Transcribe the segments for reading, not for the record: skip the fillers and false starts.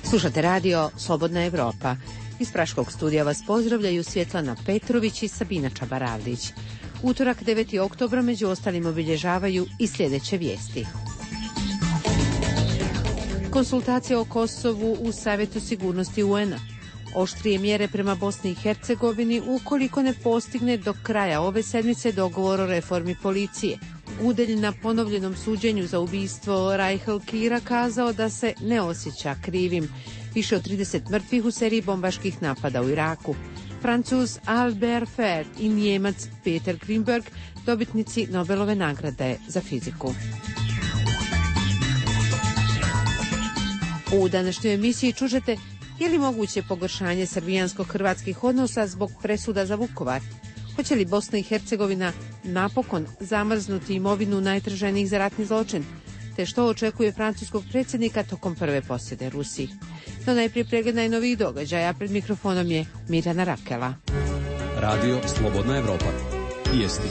Slušate radio Slobodna Evropa. Iz Praškog studija vas pozdravljaju Svjetlana Petrović i Sabina Čabaravdić. Utorak 9. oktobra među ostalim obilježavaju i sljedeće vijesti. Konsultacije o Kosovu u Savjetu sigurnosti UN-a. Oštrije mjere prema Bosni i Hercegovini ukoliko ne postigne do kraja ove sedmice dogovor o reformi policije. Gudelj na ponovljenom suđenju za ubistvo Rajhl Kira kazao da se ne osjeća krivim. Više od 30 mrtvih u seriji bombaških napada u Iraku. Francuz Albert Fert i Njemac Peter Greenberg, dobitnici Nobelove nagrade za fiziku. U današnjoj emisiji čužete je li moguće pogoršanje srbijansko-hrvatskih odnosa zbog presuda za Vukovar? Hoće li Bosna i Hercegovina napokon zamrznuti imovinu najtraženijih za ratni zločin? Te što očekuje francuskog predsjednika tokom prve posjete Rusiji? No najprije pregled najnovijih događaja. Pred mikrofonom je Mirjana Rakela. Radio Slobodna Evropa. Vijesti.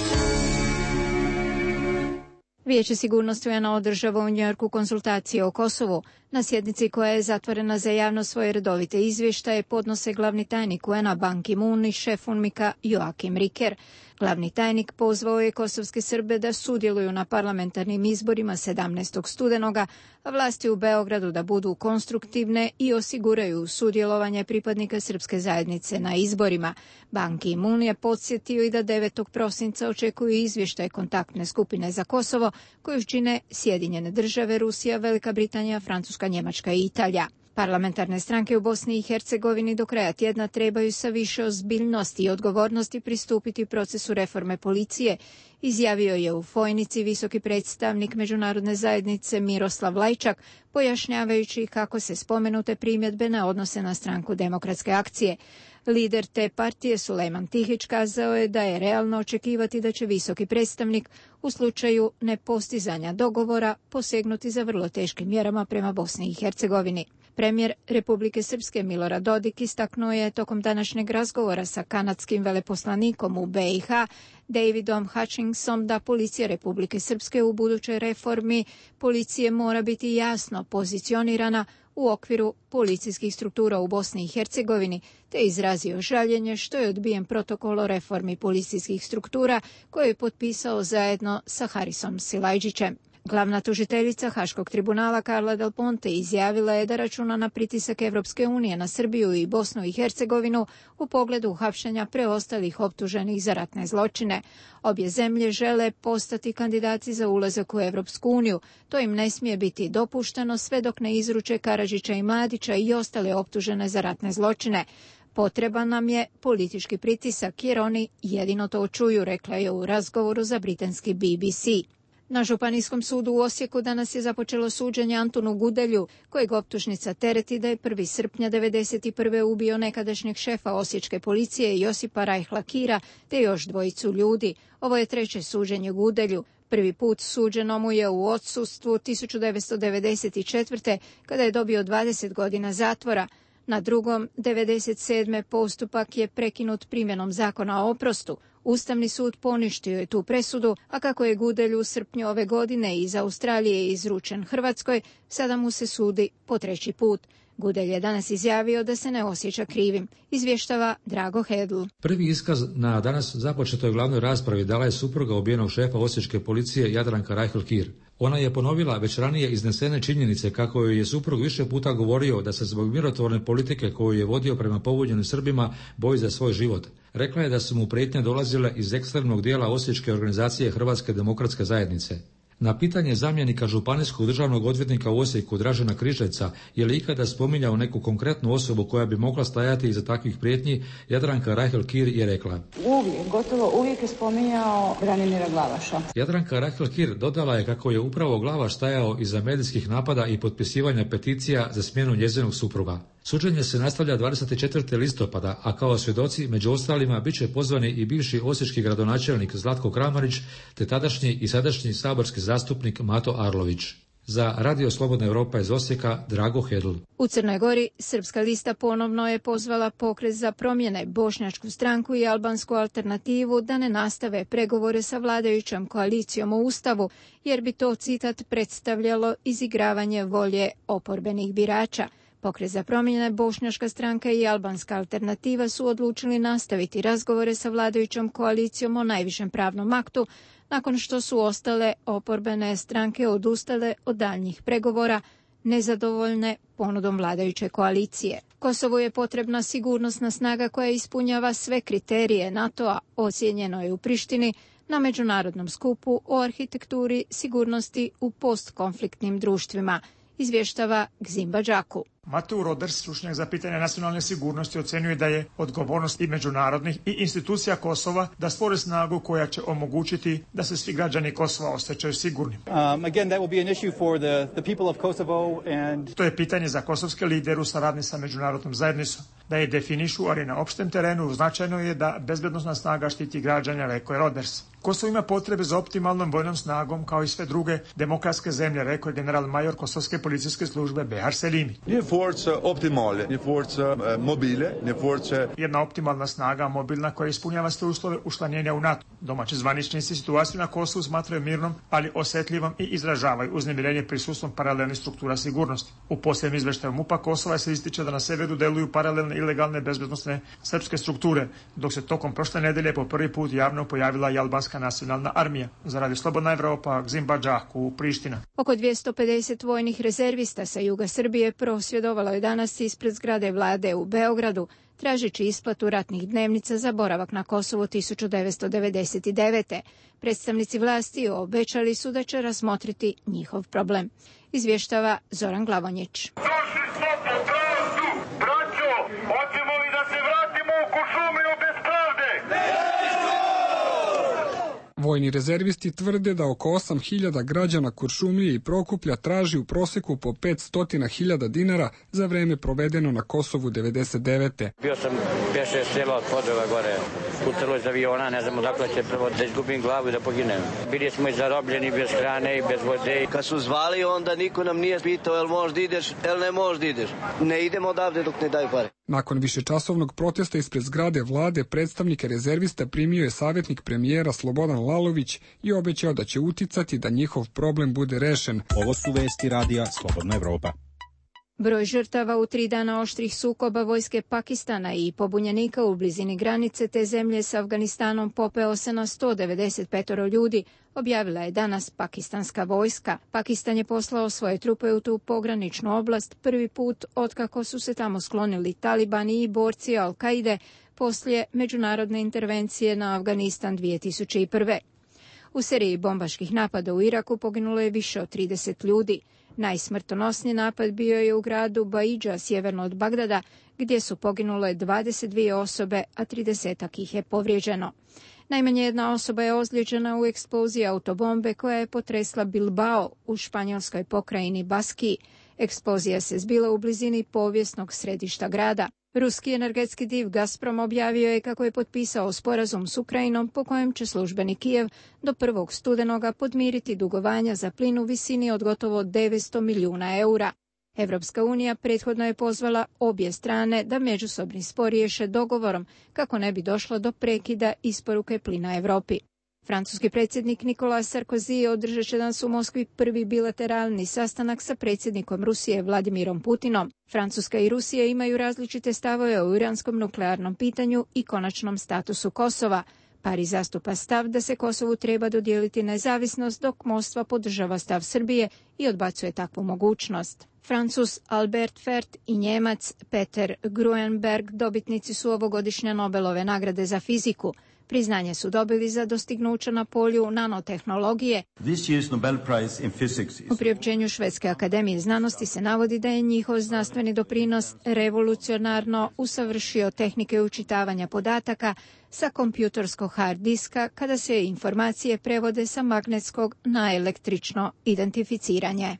Vijeće sigurnosti UN-a održava u Njujorku konsultacije o Kosovu. Na sjednici koja je zatvorena za javnost svoje redovite izvještaje podnose glavni tajnik UN-a Ban Ki-moon i šef UNMIK-a Joakim Riker. Glavni tajnik pozvao je kosovske Srbe da sudjeluju na parlamentarnim izborima 17. studenoga, a vlasti u Beogradu da budu konstruktivne i osiguraju sudjelovanje pripadnika srpske zajednice na izborima. Ban Ki-moon je podsjetio i da 9. prosinca očekuju izvještaj kontaktne skupine za Kosovo, koju čine Sjedinjene države, Rusija, Velika Britanija, Francuska, Njemačka i Italija. Parlamentarne stranke u Bosni i Hercegovini do kraja tjedna trebaju sa više ozbiljnosti i odgovornosti pristupiti procesu reforme policije, izjavio je u Fojnici visoki predstavnik međunarodne zajednice Miroslav Lajčak, pojašnjavajući kako se spomenute primjedbe ne odnose na stranku Demokratske akcije. Lider te partije Sulejman Tihić kazao je da je realno očekivati da će visoki predstavnik u slučaju nepostizanja dogovora posegnuti za vrlo teškim mjerama prema Bosni i Hercegovini. Premijer Republike Srpske Milorad Dodik istaknuo je tokom današnjeg razgovora sa kanadskim veleposlanikom u BiH Davidom Hutchinsonom da policija Republike Srpske u budućoj reformi policije mora biti jasno pozicionirana u okviru policijskih struktura u Bosni i Hercegovini, te izrazio žaljenje što je odbijen protokol o reformi policijskih struktura koji je potpisao zajedno sa Harisom Silajdžićem. Glavna tužiteljica Haškog tribunala Carla Del Ponte izjavila je da računa na pritisak Evropske unije na Srbiju i Bosnu i Hercegovinu u pogledu hapšenja preostalih optuženih za ratne zločine. Obje zemlje žele postati kandidati za ulazak u Evropsku uniju. To im ne smije biti dopušteno sve dok ne izruče Karadžića i Mladića i ostale optužene za ratne zločine. Potreban nam je politički pritisak jer oni jedino to čuju, rekla je u razgovoru za britanski BBC. Na Županijskom sudu u Osijeku danas je započelo suđenje Antunu Gudelju, kojeg optužnica tereti da je 1. srpnja 1991. ubio nekadašnjeg šefa osječke policije Josipa Rajhla Kira te još dvojicu ljudi. Ovo je treće suđenje Gudelju. Prvi put suđeno mu je u odsustvu 1994. kada je dobio 20 godina zatvora. Na drugom, 1997. postupak je prekinut primjenom zakona o oprostu. Ustavni sud poništio je tu presudu, a kako je Gudelj u srpnju ove godine iz Australije izručen Hrvatskoj, sada mu se sudi po treći put. Gudelj je danas izjavio da se ne osjeća krivim, izvještava Drago Hedl. Prvi iskaz na danas započetoj glavnoj raspravi dala je supruga ubijenog šefa osječke policije Jadranka Rajhl Kir. Ona je ponovila već ranije iznesene činjenice kako joj je suprug više puta govorio da se zbog mirotvorne politike koju je vodio prema pobunjenim Srbima boji za svoj život. Rekla je da su mu prijetnje dolazile iz ekstremnog dijela osječke organizacije Hrvatske demokratske zajednice. Na pitanje zamjenika županijskog državnog odvjetnika u Osijeku Dražena Križevca je li ikada spominjao neku konkretnu osobu koja bi mogla stajati iza takvih prijetnji, Jadranka Rajhl Kir je rekla: Gotovo uvijek je spominjao Branimira Glavaša. Jadranka Rajhl Kir dodala je kako je upravo Glavaš stajao iza medijskih napada i potpisivanja peticija za smjenu njezinog supruga. Suđenje se nastavlja 24. listopada, a kao svjedoci među ostalima bit će pozvani i bivši osječki gradonačelnik Zlatko Kramarić te tadašnji i sadašnji saborski zastupnik Mato Arlović. Za Radio Slobodna Evropa iz Osijeka, Drago Hedl. U Crnoj Gori Srpska lista ponovno je pozvala Pokret za promjene, Bošnjačku stranku i Albansku alternativu da ne nastave pregovore sa vladajućom koalicijom o Ustavu, jer bi to, citat, predstavljalo izigravanje volje oporbenih birača. Pokret za promjene, Bošnjačka stranka i Albanska alternativa su odlučili nastaviti razgovore sa vladajućom koalicijom o najvišem pravnom aktu, nakon što su ostale oporbene stranke odustale od daljnjih pregovora, nezadovoljne ponudom vladajuće koalicije. Kosovu je potrebna sigurnosna snaga koja ispunjava sve kriterije NATO-a, ocijenjeno je u Prištini na međunarodnom skupu o arhitekturi sigurnosti u postkonfliktnim društvima, izvještava Gzimba Džaku. Mateo Roders, stručnjak za pitanje nacionalne sigurnosti, ocenjuje da je odgovornost i međunarodnih i institucija Kosova da stvore snagu koja će omogućiti da se svi građani Kosova osjećaju sigurni. To je pitanje za kosovske lidere u saradnji sa međunarodnom zajednicom. Da je definišu, ali na opštem terenu značajno je da bezbednosna snaga štiti građanja, rekao je Roders. Kosovo ima potrebe za optimalnom vojnom snagom kao i sve druge demokratske zemlje, rekao je general major kosovske policijske službe Behar Selimi. Jedna optimalna snaga, mobilna, koja ispunjava sve uslove učlanjenja u NATO. Domaći zvaničnici situaciju na Kosovu smatraju mirnom, ali osjetljivom i izražavaju uznemirenje prisustvom paralelnih struktura sigurnosti. U posljednjem izveštaju MUP-a Kosova se ističe da na severu deluju paralelne ilegalne bezbednosne srpske strukture, dok se tokom prošle nedelje po prvi put javno pojavila i albanska nacionalna armija. Za Radio Slobodna Evropa, Gzimba Džaku, Priština. Oko 250 vojnih rezervista sa juga Srbije prosvjedovalo je danas ispred zgrade vlade u Beogradu, tražeći isplatu ratnih dnevnica za boravak na Kosovu 1999. Predstavnici vlasti obećali su da će razmotriti njihov problem. Izvještava Zoran Glavonjić. Došli smo po pravdu, braćo, hoćemo li da se vratimo u Kuršumliju bez pravde? Vojni rezervisti tvrde da oko 8.000 građana Kuršumlije i Prokuplja traži u proseku po 500.000 dinara za vreme provedeno na Kosovu 99. Bio sam 5-6 sela od Podrova gore, pucalo iz aviona, ne znam odakle će prvo da izgubim glavu i da poginem. Bili smo i zarobljeni bez hrane i bez vode. Kad su zvali, onda niko nam nije pitao jel možeš da ideš, jel ne možeš da ideš. Ne idemo odavde dok ne daju pare. Nakon višečasovnog protesta ispred zgrade vlade, predstavnike rezervista primio je savjetnik premijera Slobodan Lalović i obećao da će uticati da njihov problem bude rešen. Ovo su vesti Radija Slobodna Evropa. Broj žrtava u 3 dana oštrih sukoba vojske Pakistana i pobunjenika u blizini granice te zemlje s Afganistanom popeo se na 195 ljudi, objavila je danas pakistanska vojska. Pakistan je poslao svoje trupe u tu pograničnu oblast prvi put otkako su se tamo sklonili talibani i borci Al-Kaide poslije međunarodne intervencije na Afganistan 2001. U seriji bombaških napada u Iraku poginulo je više od 30 ljudi. Najsmrtonosniji napad bio je u gradu Baidža, sjeverno od Bagdada, gdje su poginule 22 osobe, a 30 ih je povrijeđeno. Najmanje jedna osoba je ozlijeđena u eksploziji autobombe koja je potresla Bilbao u španjolskoj pokrajini Baskiji. Eksplozija se zbila u blizini povijesnog središta grada. Ruski energetski div Gazprom objavio je kako je potpisao sporazum s Ukrajinom po kojem će službeni Kijev do 1. studenoga podmiriti dugovanja za plin u visini od gotovo 900 milijuna eura. Evropska unija prethodno je pozvala obje strane da međusobni spor riješe dogovorom kako ne bi došlo do prekida isporuke plina Europi. Francuski predsjednik Nicolas Sarkozy održat će danas u Moskvi prvi bilateralni sastanak sa predsjednikom Rusije Vladimirom Putinom. Francuska i Rusija imaju različite stavove o iranskom nuklearnom pitanju i konačnom statusu Kosova. Pariz zastupa stav da se Kosovu treba dodijeliti nezavisnost, dok Moskva podržava stav Srbije i odbacuje takvu mogućnost. Francuz Albert Fert i Njemac Peter Gruenberg dobitnici su ovogodišnje Nobelove nagrade za fiziku. Priznanje su dobili za dostignuća na polju nanotehnologije. U priopćenju Švedske akademije znanosti se navodi da je njihov znanstveni doprinos revolucionarno usavršio tehnike učitavanja podataka sa kompjutorskog hard diska kada se informacije prevode sa magnetskog na električno identificiranje.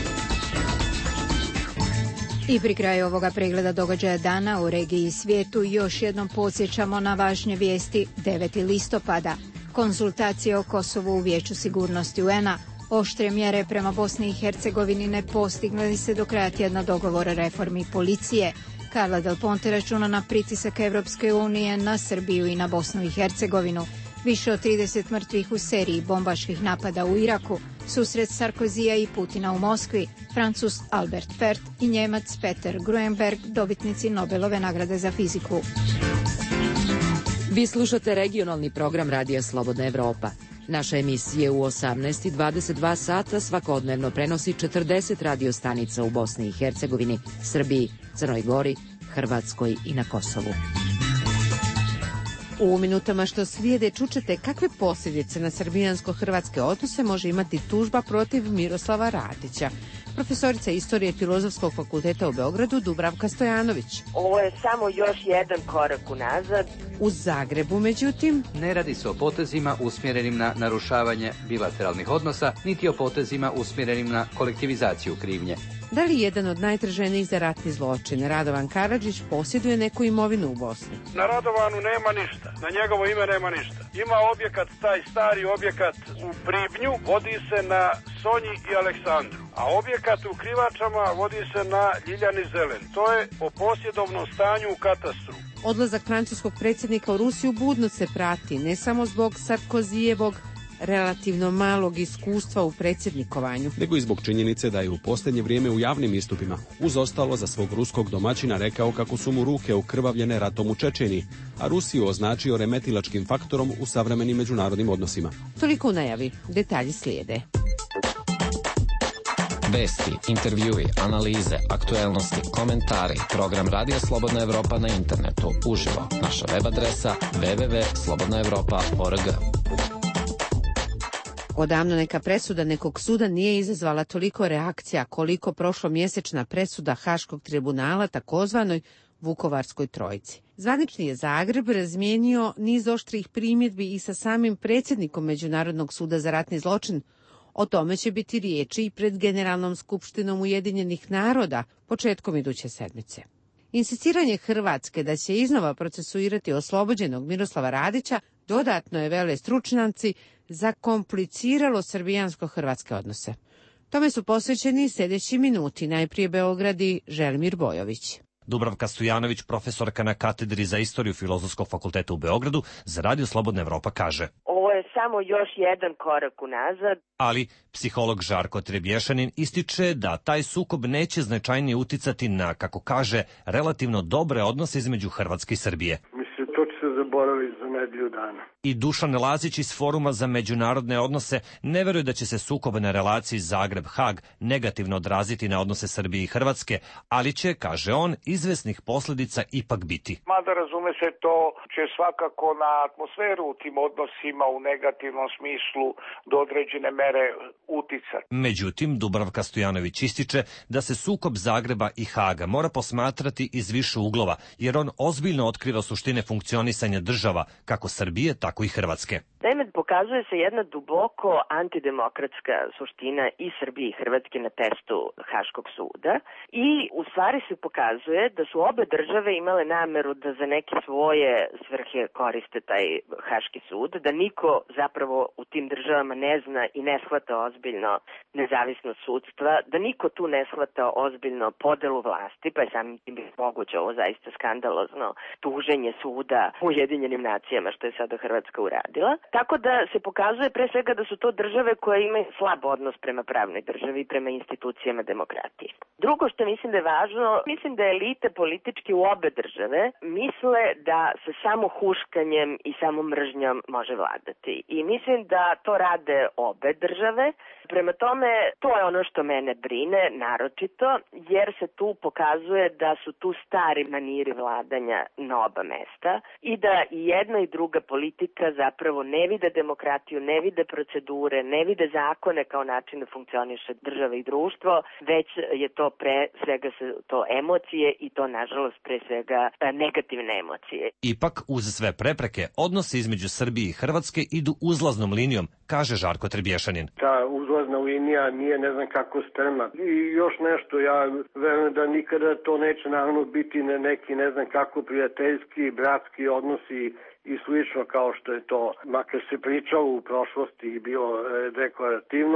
I pri kraju ovoga pregleda događaja dana u regiji i svijetu još jednom podsjećamo na važnje vijesti. 9. listopada. Konzultacije o Kosovu u Vijeću sigurnosti UN-a. Oštre mjere prema Bosni i Hercegovini ne postignuli se do kraja tjedna dogovor o reformi policije. Carla Del Ponte računa na pritisak Evropske unije na Srbiju i na Bosnu i Hercegovinu. Više od 30 mrtvih u seriji bombaških napada u Iraku, susret Sarkozija i Putina u Moskvi, Francuz Albert Fert i Njemac Peter Gruenberg, dobitnici Nobelove nagrade za fiziku. Vi slušate regionalni program Radija Slobodna Evropa. Naša emisija u 18:22 sata svakodnevno prenosi 40 radiostanica u Bosni i Hercegovini, Srbiji, Crnoj Gori, Hrvatskoj i na Kosovu. U minutama što slijede čućete kakve posljedice na srbijansko-hrvatske odnose može imati tužba protiv Miroslava Radića. Profesorica istorije Filozofskog fakulteta u Beogradu Dubravka Stojanović. Ovo je samo još jedan korak unazad. U Zagrebu, međutim, ne radi se o potezima usmjerenim na narušavanje bilateralnih odnosa, niti o potezima usmjerenim na kolektivizaciju krivnje. Da li jedan od najtraženijih za ratni zločin, Radovan Karadžić, posjeduje neku imovinu u Bosni? Na Radovanu nema ništa, na njegovo ime nema ništa. Ima objekat, taj stari objekat u Pribnju, vodi se na Sonji i Aleksandru, a objekat u Krivačama vodi se na Ljiljani Zelen. To je o posjedovnom stanju u katastru. Odlazak francuskog predsjednika u Rusiju budno se prati, ne samo zbog Sarkozijevog relativno malog iskustva u predsjednikovanju, nego i zbog činjenice da je u posljednje vrijeme u javnim istupima uz ostalo za svog ruskog domaćina rekao kako su mu ruke okrvavljene ratom u Čečeniji, a Rusiju označio remetilačkim faktorom u savremenim međunarodnim odnosima. Toliko u najavi, detalji slijede. Vesti, intervjui, analize, aktuelnosti, komentari, program Radija Slobodna Evropa na internetu, uživo, naša web adresa www.slobodnaevropa.org. Odavno neka presuda nekog suda nije izazvala toliko reakcija koliko prošlomjesečna presuda Haškog tribunala takozvanoj Vukovarskoj trojici. Zvanični je Zagreb razmijenio niz oštrih primjedbi i sa samim predsjednikom Međunarodnog suda za ratni zločin. O tome će biti riječi i pred Generalnom skupštinom Ujedinjenih naroda početkom iduće sedmice. Insistiranje Hrvatske da će iznova procesuirati oslobođenog Miroslava Radića dodatno je, vele stručnjaci, zakompliciralo srbijansko-hrvatske odnose. Tome su posvećeni sljedeći minuti. Najprije Beograd i Želimir Bojović. Dubravka Stojanović, profesorka na katedri za istoriju Filozofskog fakulteta u Beogradu, za Radio Slobodna Evropa kaže: Ovo je samo još jedan korak unazad. Ali psiholog Žarko Trebješanin ističe da taj sukob neće značajnije uticati na, kako kaže, relativno dobre odnose između Hrvatske i Srbije. Mislim, to će se zaboraviti za nedelju dana. I Dušan Lazić iz Foruma za međunarodne odnose ne veruje da će se sukob na relaciji Zagreb-Hag negativno odraziti na odnose Srbije i Hrvatske, ali će, kaže on, izvesnih posljedica ipak biti. Mada razume se, to će svakako na atmosferu u tim odnosima u negativnom smislu do određene mere uticati. Međutim, Dubravka Stojanović ističe da se sukob Zagreba i Haga mora posmatrati iz više uglova, jer on ozbiljno otkriva suštine funkcionisanja država, kako Srbije, tako i Hrvatske. Naime, pokazuje se jedna duboko antidemokratska suština i Srbije i Hrvatske na testu Haškog suda i u stvari se pokazuje da su obe države imale nameru da za neke svoje svrhe koriste taj Haški sud, da niko zapravo u tim državama ne zna i ne shvata ozbiljno nezavisnost sudstva, da niko tu ne shvata ozbiljno podelu vlasti, pa je samim tim moguće ovo zaista skandalozno tuženje suda u Ujedinjenim nacijama, što je sada Hrvatska uradila. Tako da se pokazuje pre svega da su to države koje imaju slab odnos prema pravnoj državi i prema institucijama demokratije. Drugo što mislim da je važno, mislim da elite politički u obe države misle da se samo huškanjem i samo mržnjom može vladati. I mislim da to rade obe države. Prema tome, to je ono što mene brine naročito, jer se tu pokazuje da su tu stari maniri vladanja na oba mesta i da i jedna i druga politika zapravo ne vide demokratiju, ne vide procedure, ne vide zakone kao način da funkcioniše država i društvo, već je to pre svega to emocije i to nažalost pre svega negativne emocije. Ipak, uz sve prepreke, odnosi između Srbije i Hrvatske idu uzlaznom linijom, kaže Žarko Trebješanin. Ta uzlazna linija nije ne znam kako strma. I još nešto, ja verujem da nikada to neće naravno biti neki ne znam kako prijateljski, bratski odnosi i slično kao što je to, makar se pričalo u prošlosti i bilo deklarativno,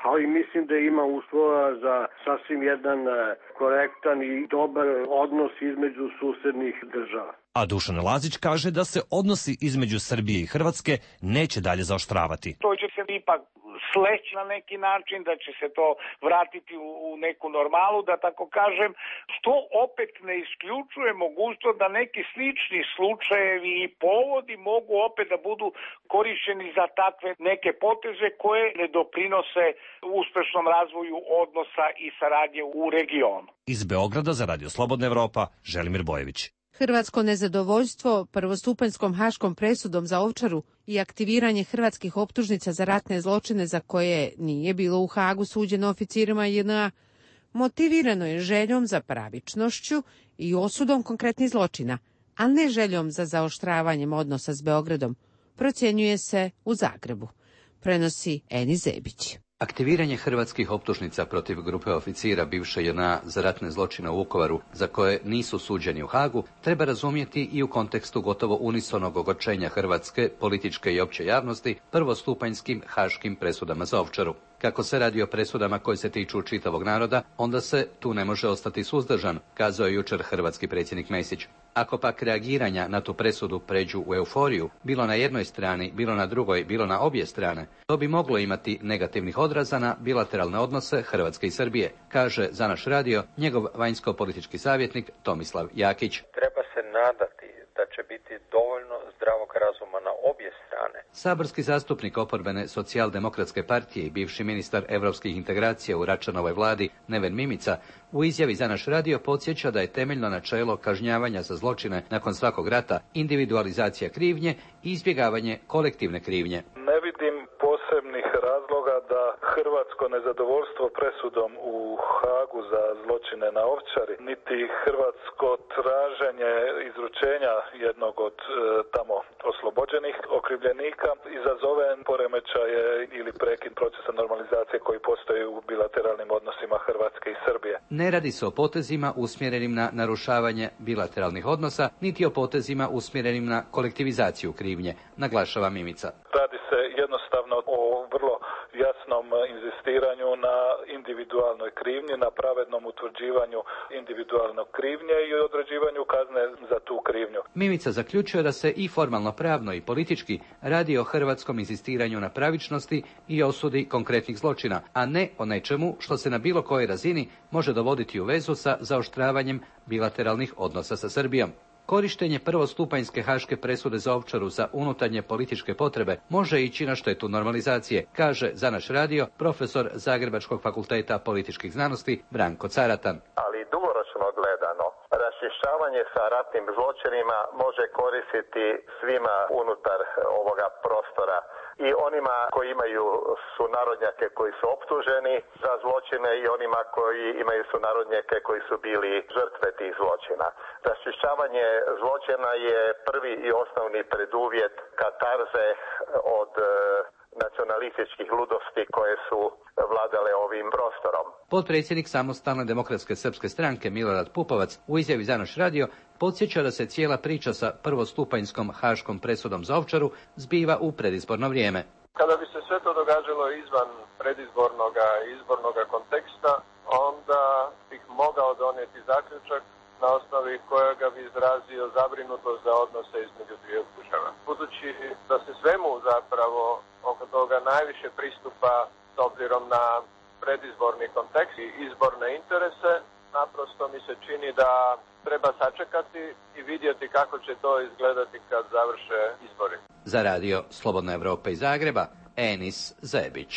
ali mislim da ima uslova za sasvim jedan korektan i dobar odnos između susednih država. A Dušan Lazić kaže da se odnosi između Srbije i Hrvatske neće dalje zaoštravati. To će se ipak sleći na neki način, da će se to vratiti u neku normalu, da tako kažem, što opet ne isključuje mogućnost da neki slični slučajevi i povodi mogu opet da budu korišćeni za takve neke poteze koje ne doprinose uspešnom razvoju odnosa i saradnje u regionu. Iz Beograda za Radio Slobodna Evropa, Želimir Bojević. Hrvatsko nezadovoljstvo prvostupanjskom haškom presudom za Ovčaru i aktiviranje hrvatskih optužnica za ratne zločine za koje nije bilo u Hagu suđeno oficirima JNA motivirano je željom za pravičnošću i osudom konkretnih zločina, a ne željom za zaoštravanjem odnosa s Beogradom, procjenjuje se u Zagrebu, prenosi Eni Zebić. Aktiviranje hrvatskih optužnica protiv grupe oficira bivše JNA za ratne zločine u Vukovaru, za koje nisu suđeni u Hagu, treba razumjeti i u kontekstu gotovo unisonog ogorčenja hrvatske, političke i opće javnosti prvostupanjskim haškim presudama za Ovčaru. Kako se radi o presudama koje se tiču čitavog naroda, onda se tu ne može ostati suzdržan, kazao je jučer hrvatski predsjednik Mesić. Ako pak reagiranja na tu presudu pređu u euforiju, bilo na jednoj strani, bilo na drugoj, bilo na obje strane, to bi moglo imati negativnih odraza na bilateralne odnose Hrvatske i Srbije, kaže za naš radio njegov vanjsko-politički savjetnik Tomislav Jakić. Treba se nadati da će biti dovoljno zdravog razuma na obje strane. Saborski zastupnik oporbene socijaldemokratske partije i bivši ministar europskih integracija u Račanovoj vladi Neven Mimica u izjavi za naš radio podsjeća da je temeljno načelo kažnjavanja za zločine nakon svakog rata individualizacija krivnje i izbjegavanje kolektivne krivnje. Ne vidim posebnih razloga da hrvatsko nezadovoljstvo presudom u Hagu za zločine na Ovčari, niti hrvatsko traženje izručenja jednog od tamo oslobođenih okrivljenika izazove poremećaje ili prekid procesa normalizacije koji postoji u bilateralnim odnosima Hrvatske i Srbije. Ne radi se o potezima usmjerenim na narušavanje bilateralnih odnosa, niti o potezima usmjerenim na kolektivizaciju krivnje, naglašava Mimica. Radi se jednostavno o vrlo jasnom inzistiranju na individualnoj krivnji, na pravednom utvrđivanju individualnog krivnje i određivanju kazne za tu krivnju. Mimica zaključuje da se i formalno pravno i politički radi o hrvatskom inzistiranju na pravičnosti i osudi konkretnih zločina, a ne o nečemu što se na bilo kojoj razini može dovoditi u vezu sa zaoštravanjem bilateralnih odnosa sa Srbijom. Korištenje prvostupanjske haške presude za Ovčaru za unutarnje političke potrebe može ići na štetu normalizacije, kaže za naš radio profesor Zagrebačkog fakulteta političkih znanosti Branko Caratan. Ali dugoročno gledano, raščišćavanje sa ratnim zločinima može koristiti svima unutar ovoga prostora. I onima koji imaju sunarodnjake koji su optuženi za zločine i onima koji imaju sunarodnjake koji su bili žrtve tih zločina. Raščišćavanje zločina je prvi i osnovni preduvjet katarze od nacionalističkih ludosti koje su vladale ovim prostorom. Potpredsjednik Samostalne demokratske srpske stranke Milorad Pupovac u izjavi za naš radio podsjeća da se cijela priča sa prvostupanjskom haškom presudom za Ovčaru zbiva u predizborno vrijeme. Kada bi se sve to događalo izvan predizbornoga i izbornoga konteksta, onda bih mogao donijeti zaključak na osnovi kojega bi izrazio zabrinutost za odnose između dvije država. Budući da se svemu zapravo oko toga najviše pristupa s obzirom na predizborni kontekst i izborne interese, naprosto mi se čini da treba sačekati i vidjeti kako će to izgledati kad završe izbori. Za radio Slobodna Evropa iz Zagreba, Enis Zebić.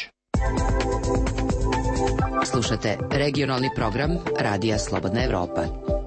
Slušate regionalni program Radija Slobodna Evropa.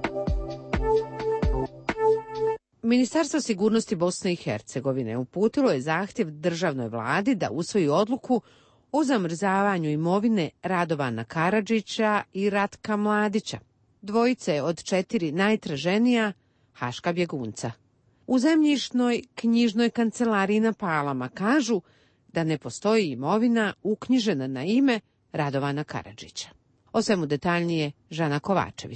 Ministarstvo sigurnosti Bosne i Hercegovine uputilo je zahtjev državnoj vladi da usvoji odluku o zamrzavanju imovine Radovana Karadžića i Ratka Mladića, dvojice od 4 najtraženija haška bjegunca. U zemljišnoj knjižnoj kancelariji na Palama kažu da ne postoji imovina uknjižena na ime Radovana Karadžića. O svemu detaljnije Žana Kovačević.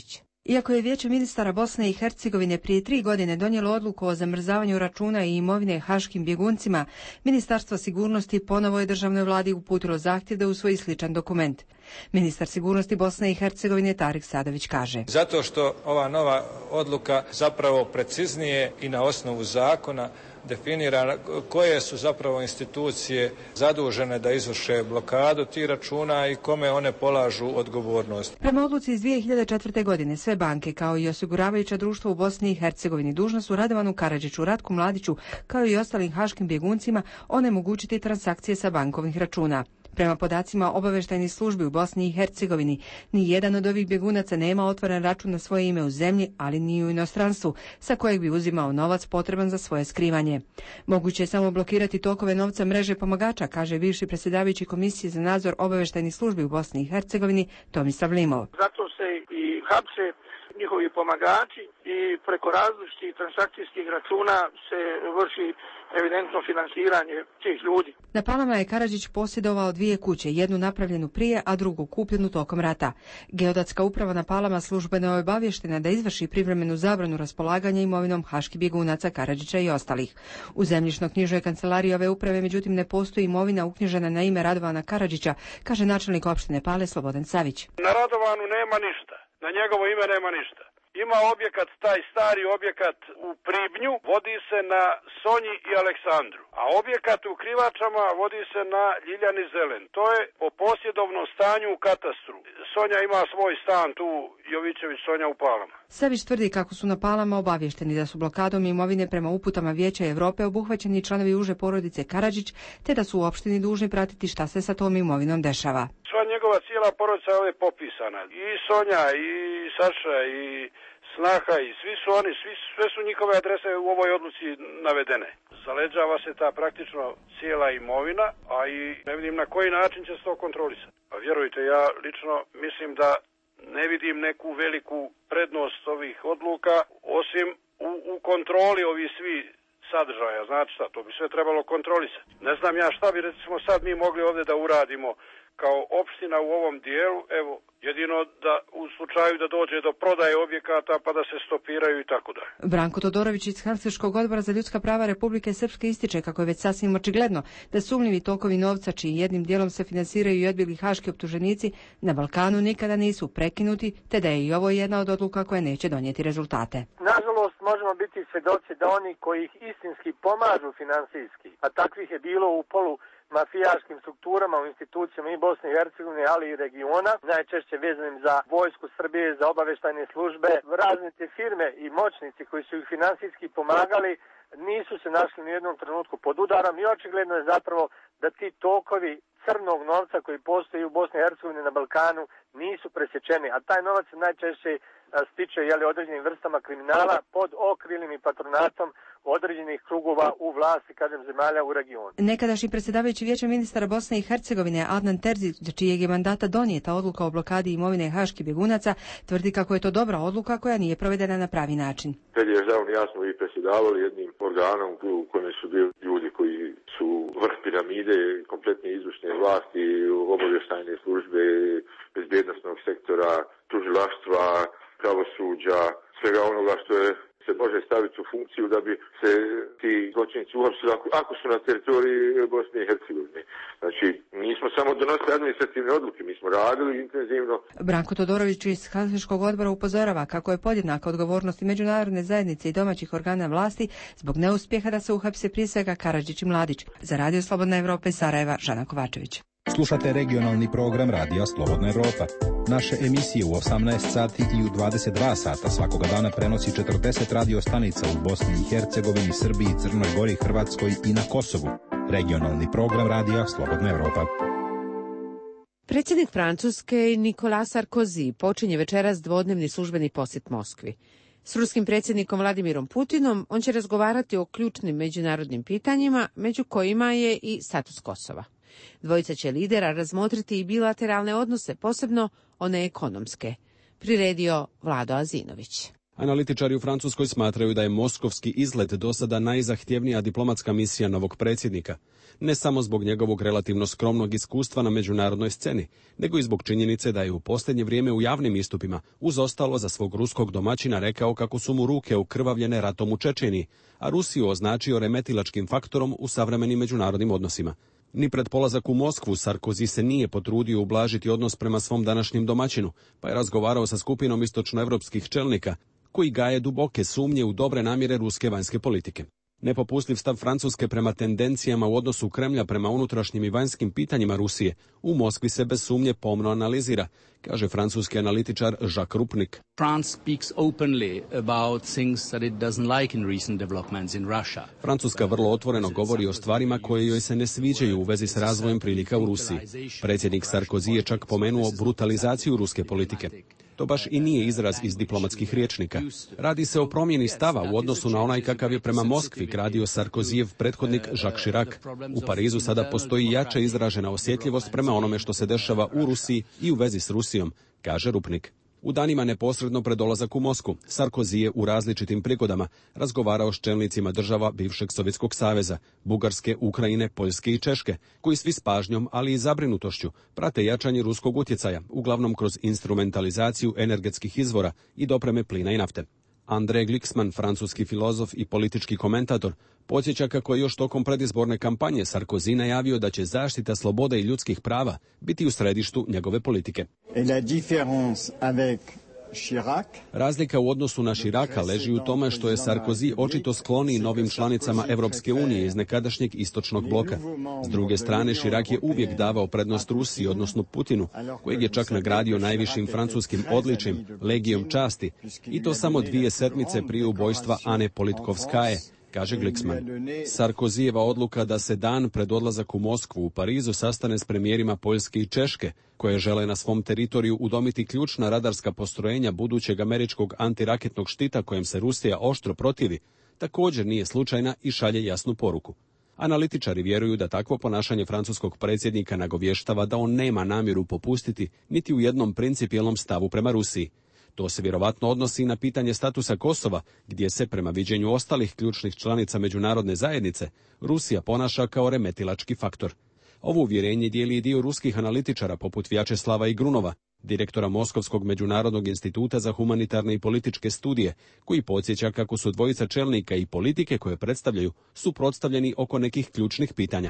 Iako je Vijeće ministara Bosne i Hercegovine prije 3 godine donijelo odluku o zamrzavanju računa i imovine haškim bjeguncima, Ministarstvo sigurnosti ponovo je državnoj vladi uputilo zahtjev da usvoji sličan dokument. Ministar sigurnosti Bosne i Hercegovine Tarik Sadović kaže: Zato što ova nova odluka zapravo preciznije i na osnovu zakona definira koje su zapravo institucije zadužene da izvrše blokadu tih računa i kome one polažu odgovornost. Prema odluci iz 2004. godine sve banke kao i osiguravajuća društva u Bosni i Hercegovini dužna su Radovanu Karadžiću, Ratku Mladiću kao i ostalim haškim bjeguncima onemogućiti transakcije sa bankovnih računa. Prema podacima obavještajnih službi u Bosni i Hercegovini, ni jedan od ovih bjegunaca nema otvoren račun na svoje ime u zemlji, ali ni u inostranstvu, sa kojeg bi uzimao novac potreban za svoje skrivanje. Moguće je samo blokirati tokove novca mreže pomagača, kaže bivši predsjedavajući Komisije za nadzor obavještajnih službi u Bosni i Hercegovini Tomislav Limov. Zato se i hapse njihovi pomagači i preko različitih transakcijskih računa se vrši evidentno finansiranje tih ljudi. Na Palama je Karadžić posjedovao 2 kuće, jednu napravljenu prije, a drugu kupljenu tokom rata. Geodetska uprava na Palama službeno je obavještena da izvrši privremenu zabranu raspolaganja imovinom haških bjegunaca Karadžića i ostalih. U zemljišno-knjižnoj kancelariji ove uprave međutim ne postoji imovina uknjižena na ime Radovana Karadžića, kaže načelnik opštine Pale Slobodan Savić. Na Radovanu nema ništa, na njegovo ime nema ništa. Ima objekat, taj stari objekat u Pribnju, vodi se na Sonji i Aleksandru, a objekat u Krivačama vodi se na Ljiljani Zelen. To je po posjedovnom stanju u katastru. Sonja ima svoj stan tu, Jovićević Sonja u Palama. Savić tvrdi kako su na Palama obavješteni da su blokadom imovine prema uputama Vijeća Evrope obuhvaćeni članovi uže porodice Karadžić, te da su u opštini dužni pratiti šta se sa tom imovinom dešava. Sva njegova cijela porodica je popisana. I Sonja, i Saša, i snaha, i svi su oni, sve su njihove adrese u ovoj odluci navedene. Zaleđava se ta praktično cijela imovina, a i ne vidim na koji način će se to kontrolisati. A vjerujte, ja lično mislim da ne vidim neku veliku prednost ovih odluka, osim u kontroli ovih svi sadržaja. Znači šta, to bi sve trebalo kontrolisati. Ne znam ja šta bi recimo sad mi mogli ovdje da uradimo kao opština u ovom dijelu, evo, jedino da u slučaju da dođe do prodaje objekata pa da se stopiraju i tako dalje. Branko Todorović iz Helsinškog odbora za ljudska prava Republike Srpske ističe kako je već sasvim očigledno da sumnjivi tokovi novca, čiji jednim dijelom se finansiraju i odbjegli haški optuženici, na Balkanu nikada nisu prekinuti, te da je i ovo jedna od odluka koja neće donijeti rezultate. Nažalost, možemo biti svjedoci da oni koji ih istinski pomažu finansijski, a takvih je bilo u mafijaškim strukturama, u institucijama i Bosne i Hercegovine, ali i regiona, najčešće vezanim za vojsku Srbije, za obavještajne službe, razne te firme i moćnici koji su ih finansijski pomagali, nisu se našli ni u jednom trenutku pod udarom i očigledno je zapravo da ti tokovi crnog novca koji postoji u Bosni i Hercegovini na Balkanu nisu presječeni, a taj novac se najčešće stiče određenim vrstama kriminala pod okriljem i patronatom određenih krugova u vlasti, zemalja u regionu. Nekadašnji predsjedavajući Vijeća ministara Bosne i Hercegovine Adnan Terzić, čijeg je mandata donijeta odluka o blokadi imovine haških bjegunaca, tvrdi kako je to dobra odluka koja nije provedena na pravi način. Tad je jasno i predsjedavali jednim organom u kojem su bili ljudi koji su vrh piramide, kompletne izvršne vlasti, obavještajne službe, bezbjednosnog sektora, tužilaštva, pravosuđa, svega onoga što se može staviti u funkciju da bi se ti zločinci uhapsili ako su na teritoriji Bosne i Hercegovine. Znači, nismo samo donosili administrativne odluke, mi smo radili intenzivno. Branko Todorović iz Helsinškog odbora upozorava kako je podjednaka odgovornost i međunarodne zajednice i domaćih organa vlasti zbog neuspjeha da se uhapse prije svega Karadžić i Mladić. Za Radio Slobodna Evropa iz Sarajeva, Žana Kovačević. Slušate regionalni program Radija Slobodna Evropa. Naše emisije u 18 sati i u 22 sata svakoga dana prenosi 40 radio stanica u Bosni i Hercegovini, Srbiji, Crnoj Gori, Hrvatskoj i na Kosovu. Regionalni program Radija Slobodna Evropa. Predsjednik Francuske Nicolas Sarkozy počinje večeras dvodnevni službeni posjet Moskvi. S ruskim predsjednikom Vladimirom Putinom on će razgovarati o ključnim međunarodnim pitanjima, među kojima je i status Kosova. Dvojica će lidera razmotriti i bilateralne odnose, posebno one ekonomske, priredio Vlado Azinović. Analitičari u Francuskoj smatraju da je moskovski izlet do sada najzahtjevnija diplomatska misija novog predsjednika, ne samo zbog njegovog relativno skromnog iskustva na međunarodnoj sceni, nego i zbog činjenice da je u posljednje vrijeme u javnim istupima uz ostalo za svog ruskog domaćina rekao kako su mu ruke ukrvavljene ratom u Čečeniji, a Rusiju označio remetilačkim faktorom u savremenim međunarodnim odnosima. Ni pred polazak u Moskvu Sarkozy se nije potrudio ublažiti odnos prema svom današnjem domaćinu, pa je razgovarao sa skupinom istočnoevropskih čelnika, koji gaje duboke sumnje u dobre namjere ruske vanjske politike. Nepopustljiv stav Francuske prema tendencijama u odnosu Kremlja prema unutrašnjim i vanjskim pitanjima Rusije u Moskvi se bez sumnje pomno analizira, kaže francuski analitičar Jacques Rupnik. Francuska vrlo otvoreno govori o stvarima koje joj se ne sviđaju u vezi s razvojem prilika u Rusiji. Predsjednik Sarkozy je čak pomenuo brutalizaciju ruske politike. To baš i nije izraz iz diplomatskih rječnika. Radi se o promjeni stava u odnosu na onaj kakav je prema Moskvi gradio Sarkozijev prethodnik Jacques Chirac. U Parizu sada postoji jače izražena osjetljivost prema onome što se dešava u Rusiji i u vezi s Rusijom, kaže Rupnik. U danima neposredno pred dolazak u Moskvu, Sarkozy je u različitim prigodama razgovarao s čelnicima država bivšeg Sovjetskog saveza, Bugarske, Ukrajine, Poljske i Češke, koji svi s pažnjom, ali i zabrinutošću, prate jačanje ruskog utjecaja, uglavnom kroz instrumentalizaciju energetskih izvora i dopreme plina i nafte. André Glixman, francuski filozof i politički komentator, podsjeća kako je još tokom predizborne kampanje Sarkozy najavio da će zaštita slobode i ljudskih prava biti u središtu njegove politike. Razlika u odnosu na Chiraca leži u tome što je Sarkozy očito skloniji novim članicama Europske unije iz nekadašnjeg istočnog bloka. S druge strane, Chirac je uvijek davao prednost Rusiji, odnosno Putinu, kojeg je čak nagradio najvišim francuskim odličjem, Legijom časti, i to samo 2 sedmice prije ubojstva Ane Politkovskaje, kaže Glixman. Sarkozyjeva odluka da se dan pred odlazak u Moskvu u Parizu sastane s premijerima Poljske i Češke, koje žele na svom teritoriju udomiti ključna radarska postrojenja budućeg američkog antiraketnog štita kojem se Rusija oštro protivi, također nije slučajna i šalje jasnu poruku. Analitičari vjeruju da takvo ponašanje francuskog predsjednika nagovještava da on nema namjeru popustiti niti u jednom principijelnom stavu prema Rusiji. To se vjerovatno odnosi na pitanje statusa Kosova, gdje se, prema viđenju ostalih ključnih članica međunarodne zajednice, Rusija ponaša kao remetilački faktor. Ovo uvjerenje dijeli i dio ruskih analitičara poput Vjačeslava Igrunova, direktora Moskovskog međunarodnog instituta za humanitarne i političke studije, koji podsjeća kako su dvojica čelnika i politike koje predstavljaju suprotstavljeni oko nekih ključnih pitanja.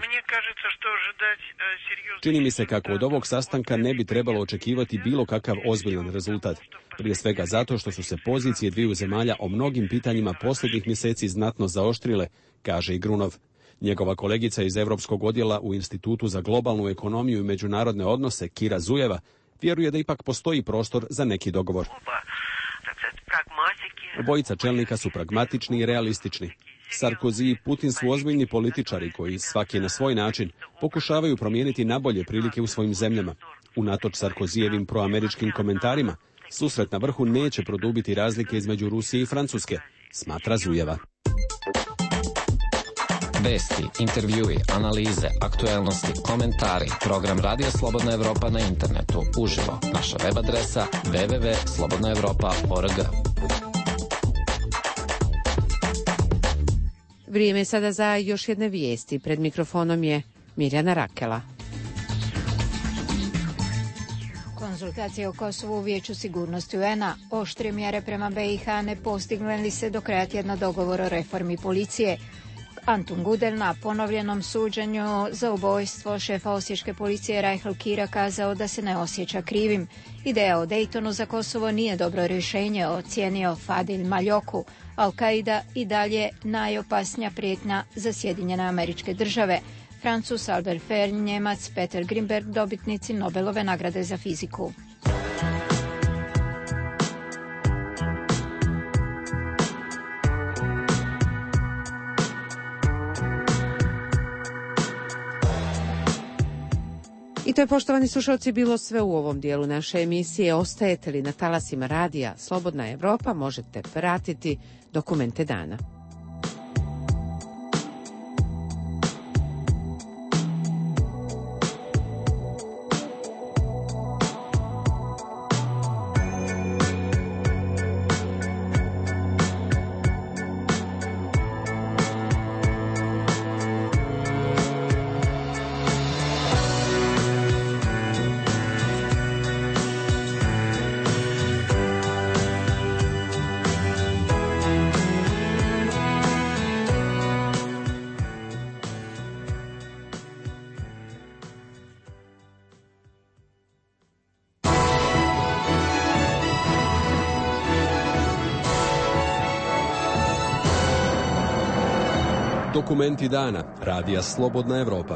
Čini mi se kako od ovog sastanka ne bi trebalo očekivati bilo kakav ozbiljan rezultat. Prije svega zato što su se pozicije dviju zemalja o mnogim pitanjima posljednjih mjeseci znatno zaoštrile, kaže Igrunov. Njegova kolegica iz Europskog odjela u Institutu za globalnu ekonomiju i međunarodne odnose, Kira Zujeva, vjeruje da ipak postoji prostor za neki dogovor. Obojica čelnika su pragmatični i realistični. Sarkozy i Putin su ozbiljni političari koji, svaki na svoj način, pokušavaju promijeniti nabolje prilike u svojim zemljama. Unatoč Sarkozyjevim proameričkim komentarima, susret na vrhu neće produbiti razlike između Rusije i Francuske, smatra Zujeva. Vesti, intervjui, analize, aktuelnosti, komentari. Program Radija Slobodna Evropa na internetu. Uživo. Naša web adresa www.slobodnaevropa.org. Vrijeme je sada za još jedne vijesti. Pred mikrofonom je Mirjana Rakela. Konzultacije o Kosovu u Vijeću sigurnosti UN-a. Oštrije mjere prema BiH ne postigne li se do kraja tjedna dogovor o reformi policije. Antun Gudel na ponovljenom suđenju za ubojstvo šefa osječke policije Rajhl Kira kazao da se ne osjeća krivim. Ideja o Daytonu za Kosovo nije dobro rješenje, ocijenio Fadil Maljoku. Al-Qaida i dalje najopasnija prijetnja za Sjedinjene Američke Države. Francus Albert Fern, Njemac Peter Grimberg, dobitnici Nobelove nagrade za fiziku. I to je, poštovani slušalci, bilo sve u ovom dijelu naše emisije. Ostajete li na talasima radija Slobodna Evropa, možete pratiti dokumente dana. Dokumenti dana. Radija Slobodna Evropa.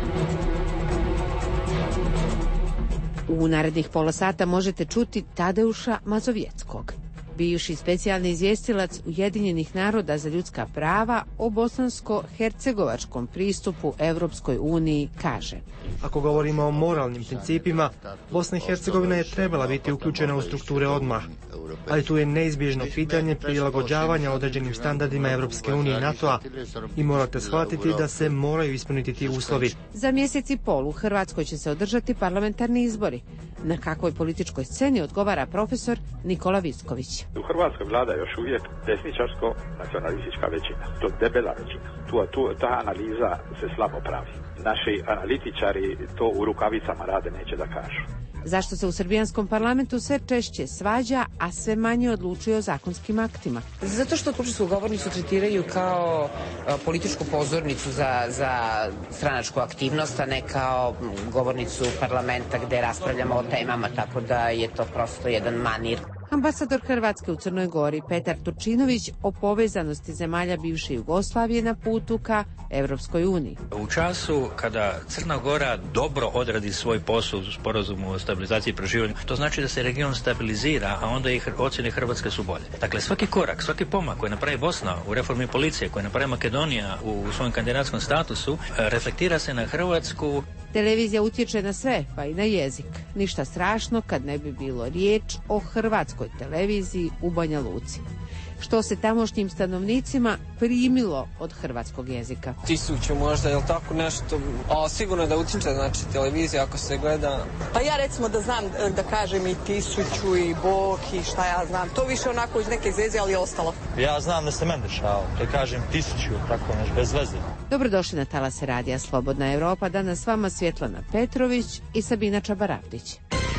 U narednih pola sata možete čuti Tadeuša Mazovjeckog. Bivši specijalni izvjestilac Ujedinjenih naroda za ljudska prava o bosansko-hercegovačkom pristupu Evropskoj uniji kaže: Ako govorimo o moralnim principima, Bosna i Hercegovina je trebala biti uključena u strukture odmah, ali tu je neizbježno pitanje prilagođavanja određenim standardima Evropske unije i NATO-a i morate shvatiti da se moraju ispuniti ti uslovi. Za mjesec i pol u Hrvatskoj će se održati parlamentarni izbori. Na kakvoj političkoj sceni odgovara profesor Nikola Visković. U Hrvatskoj vlada još uvijek desničarsko-nacionalistička većina. To je debela većina. Ta analiza se slabo pravi. Naši analitičari to u rukavicama rade, neće da kažu. Zašto se u srbijanskom parlamentu sve češće svađa, a sve manje odlučuje o zakonskim aktima? Zato što skupštinsku govornicu tretiraju kao političku pozornicu za stranačku aktivnost, a ne kao govornicu parlamenta gde raspravljamo o temama, tako da je to prosto jedan manir. Ambasador Hrvatske u Crnoj Gori Petar Turčinović o povezanosti zemalja bivše Jugoslavije na putu ka Evropskoj uniji. U času kada Crna Gora dobro odradi svoj posao u sporazumu o stabilizaciji i proširenju, to znači da se region stabilizira, a onda i ocjene Hrvatske su bolje. Dakle, svaki korak, svaki pomak koji napravi Bosna u reformi policije, koji napravi Makedonija u svojom kandidatskom statusu, reflektira se na Hrvatsku. Televizija utječe na sve, pa i na jezik. Ništa strašno kad ne bi bilo riječ o hrvatskoj televiziji u Banja Luci. Što se tamošnjim stanovnicima primilo od hrvatskog jezika. 1000 možda, je li tako nešto? A sigurno da utječe, znači, televizija ako se gleda. Pa ja recimo da znam da kažem i 1000 i Bog i šta ja znam. To više onako iz neke zeze, ali je ostalo. Ja znam da se meni dešava, da kažem 1000, tako nešto, bez veze. Dobrodošli na talase radija Slobodna Evropa. Danas s vama Svjetlana Petrović i Sabina Čabaravdić.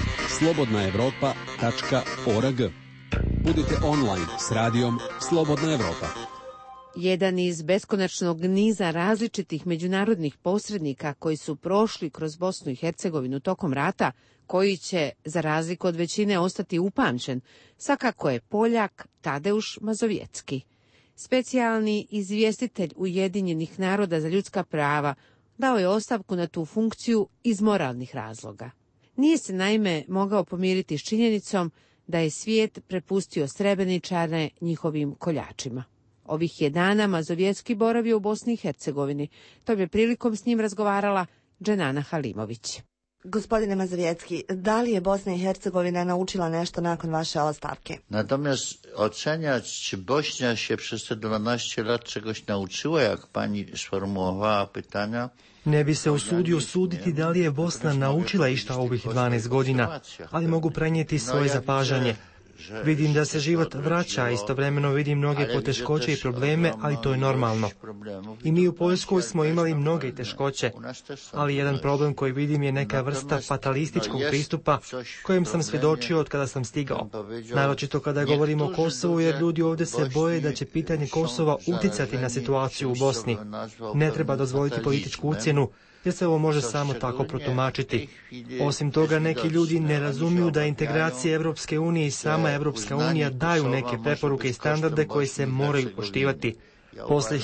slobodnaevropa.org. Budite online s radijom Slobodna Evropa. Jedan iz beskonačnog niza različitih međunarodnih posrednika koji su prošli kroz Bosnu i Hercegovinu tokom rata, koji će, za razliku od većine, ostati upamćen, svakako je Poljak Tadeuš Mazovjecki. Specijalni izvjestitelj Ujedinjenih naroda za ljudska prava dao je ostavku na tu funkciju iz moralnih razloga. Nije se naime mogao pomiriti s činjenicom da je svijet prepustio Srebreničane njihovim koljačima. Ovih je dana Mazovjecki boravio u Bosni i Hercegovini. Tom je prilikom s njim razgovarala Dženana Halimović. Gospodine Mazovjecki, da li je Bosna i Hercegovina naučila nešto nakon vaše ostavke? Natomiast oceniać, czy Bośnia się przez te 12 lat czegoś nauczyła, jak pani sformułowała pytania? Ne bi se usudio suditi da li je Bosna naučila išta ovih 12 godina, ali mogu prenijeti svoje zapažanje. Vidim da se život vraća, istovremeno vidim mnoge poteškoće i probleme, ali to je normalno. I mi u Poljskoj smo imali mnoge teškoće, ali jedan problem koji vidim je neka vrsta fatalističkog pristupa kojem sam svjedočio od kada sam stigao. Naročito kada govorimo o Kosovu, jer ljudi ovdje se boje da će pitanje Kosova utjecati na situaciju u Bosni. Ne treba dozvoliti političku ucjenu, jer se ovo može samo tako protumačiti. Osim toga, neki ljudi ne razumiju da integracije Evropske unije i sama Evropska unija daju neke preporuke i standarde koji se moraju poštivati. Poslije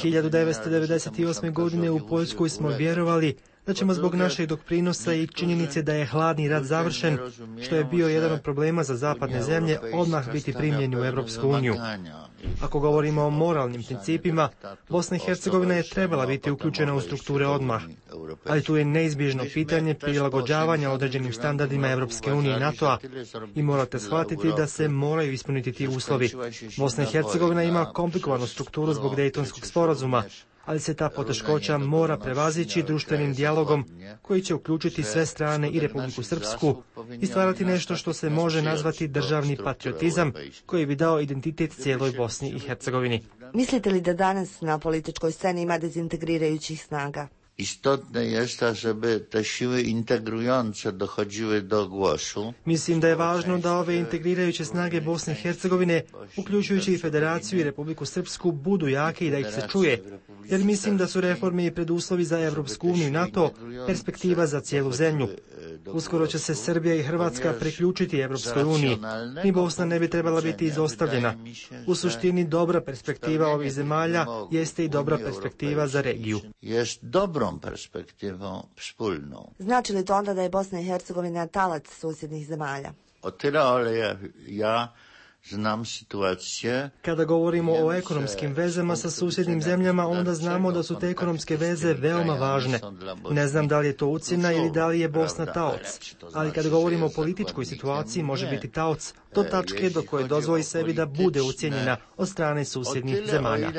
1998. godine u Poljskoj smo vjerovali da ćemo zbog našeg doprinosa i činjenice da je hladni rat završen, što je bio jedan od problema za zapadne zemlje, odmah biti primljeni u Evropsku uniju. Ako govorimo o moralnim principima, Bosna i Hercegovina je trebala biti uključena u strukture odmah, ali tu je neizbježno pitanje prilagođavanja određenim standardima Evropske unije i NATO-a i morate shvatiti da se moraju ispuniti ti uslovi. Bosna i Hercegovina ima komplikovanu strukturu zbog Dejtonskog sporazuma, ali se ta poteškoća mora prevazići društvenim dijalogom koji će uključiti sve strane i Republiku Srpsku i stvarati nešto što se može nazvati državni patriotizam koji bi dao identitet cijeloj Bosni i Hercegovini. Mislite li da danas na političkoj sceni ima dezintegrirajućih snaga? Istotne jest, żeby te siły integrujące dochodziły do głosu. Mislim da je važno da ove integrirajuće snage Bosne i Hercegovine, uključujući i Federaciju i Republiku Srpsku, budu jake i da ih se čuje, jer mislim da su reforme i preduslovi za Evropsku uniju i NATO perspektiva za cijelu zemlju. Uskoro će se Srbija i Hrvatska priključiti Evropskoj uniji. Ni Bosna ne bi trebala biti izostavljena. U suštini dobra perspektiva ovih zemalja jeste i dobra perspektiva za regiju. Jest dobrom perspektywią wspólną. Znači li to onda da je Bosna i Hercegovina talac susjednih zemalja? O tyle, ale ja znam situacije. Kada govorimo o ekonomskim vezama sa susjednim zemljama, onda znamo da su te ekonomske veze veoma važne. Ne znam da li je to ucjena ili da li je Bosna taoc. Ali kada govorimo o političkoj situaciji, može biti taoc do tačke do koje dozvoli sebi da bude ucijenjena od strane susjednih zemalja.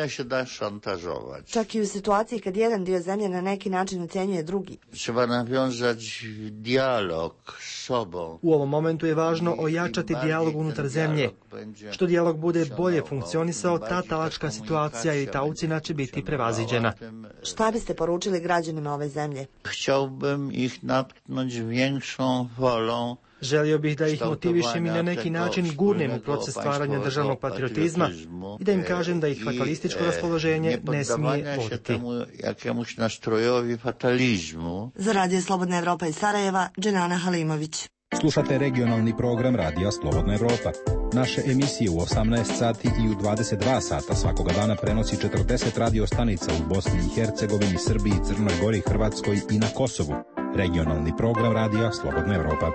Čak i u situaciji kad jedan dio zemlje na neki način ucijenjuje drugi. Treba nawiązać dijalog s sobom. U ovom momentu je važno ojačati dijalog unutar zemlje. Što dijalog bude bolje funkcionisao, ta talačka situacija i ta ucjena će biti prevaziđena. Šta biste poručili građanima ove zemlje? Chciałbym ih natknąć większą wolą. Želio bih da ih motivišem i na neki način gurnem u proces stvaranja državnog patriotizma i da im kažem da ih fatalističko raspoloženje ne smije voditi. Jakiemuś nastrojowi fatalizmu. Za Radio Slobodna Evropa iz Sarajeva, Dženana Halimović. Slušate regionalni program Radija Slobodna Evropa. Naše emisije u 18 sati i u 22 sata svakoga dana prenosi 40 radio stanica u Bosni i Hercegovini, Srbiji, Crnoj Gori, Hrvatskoj i na Kosovu. Regionalni program Radija Slobodna Evropa.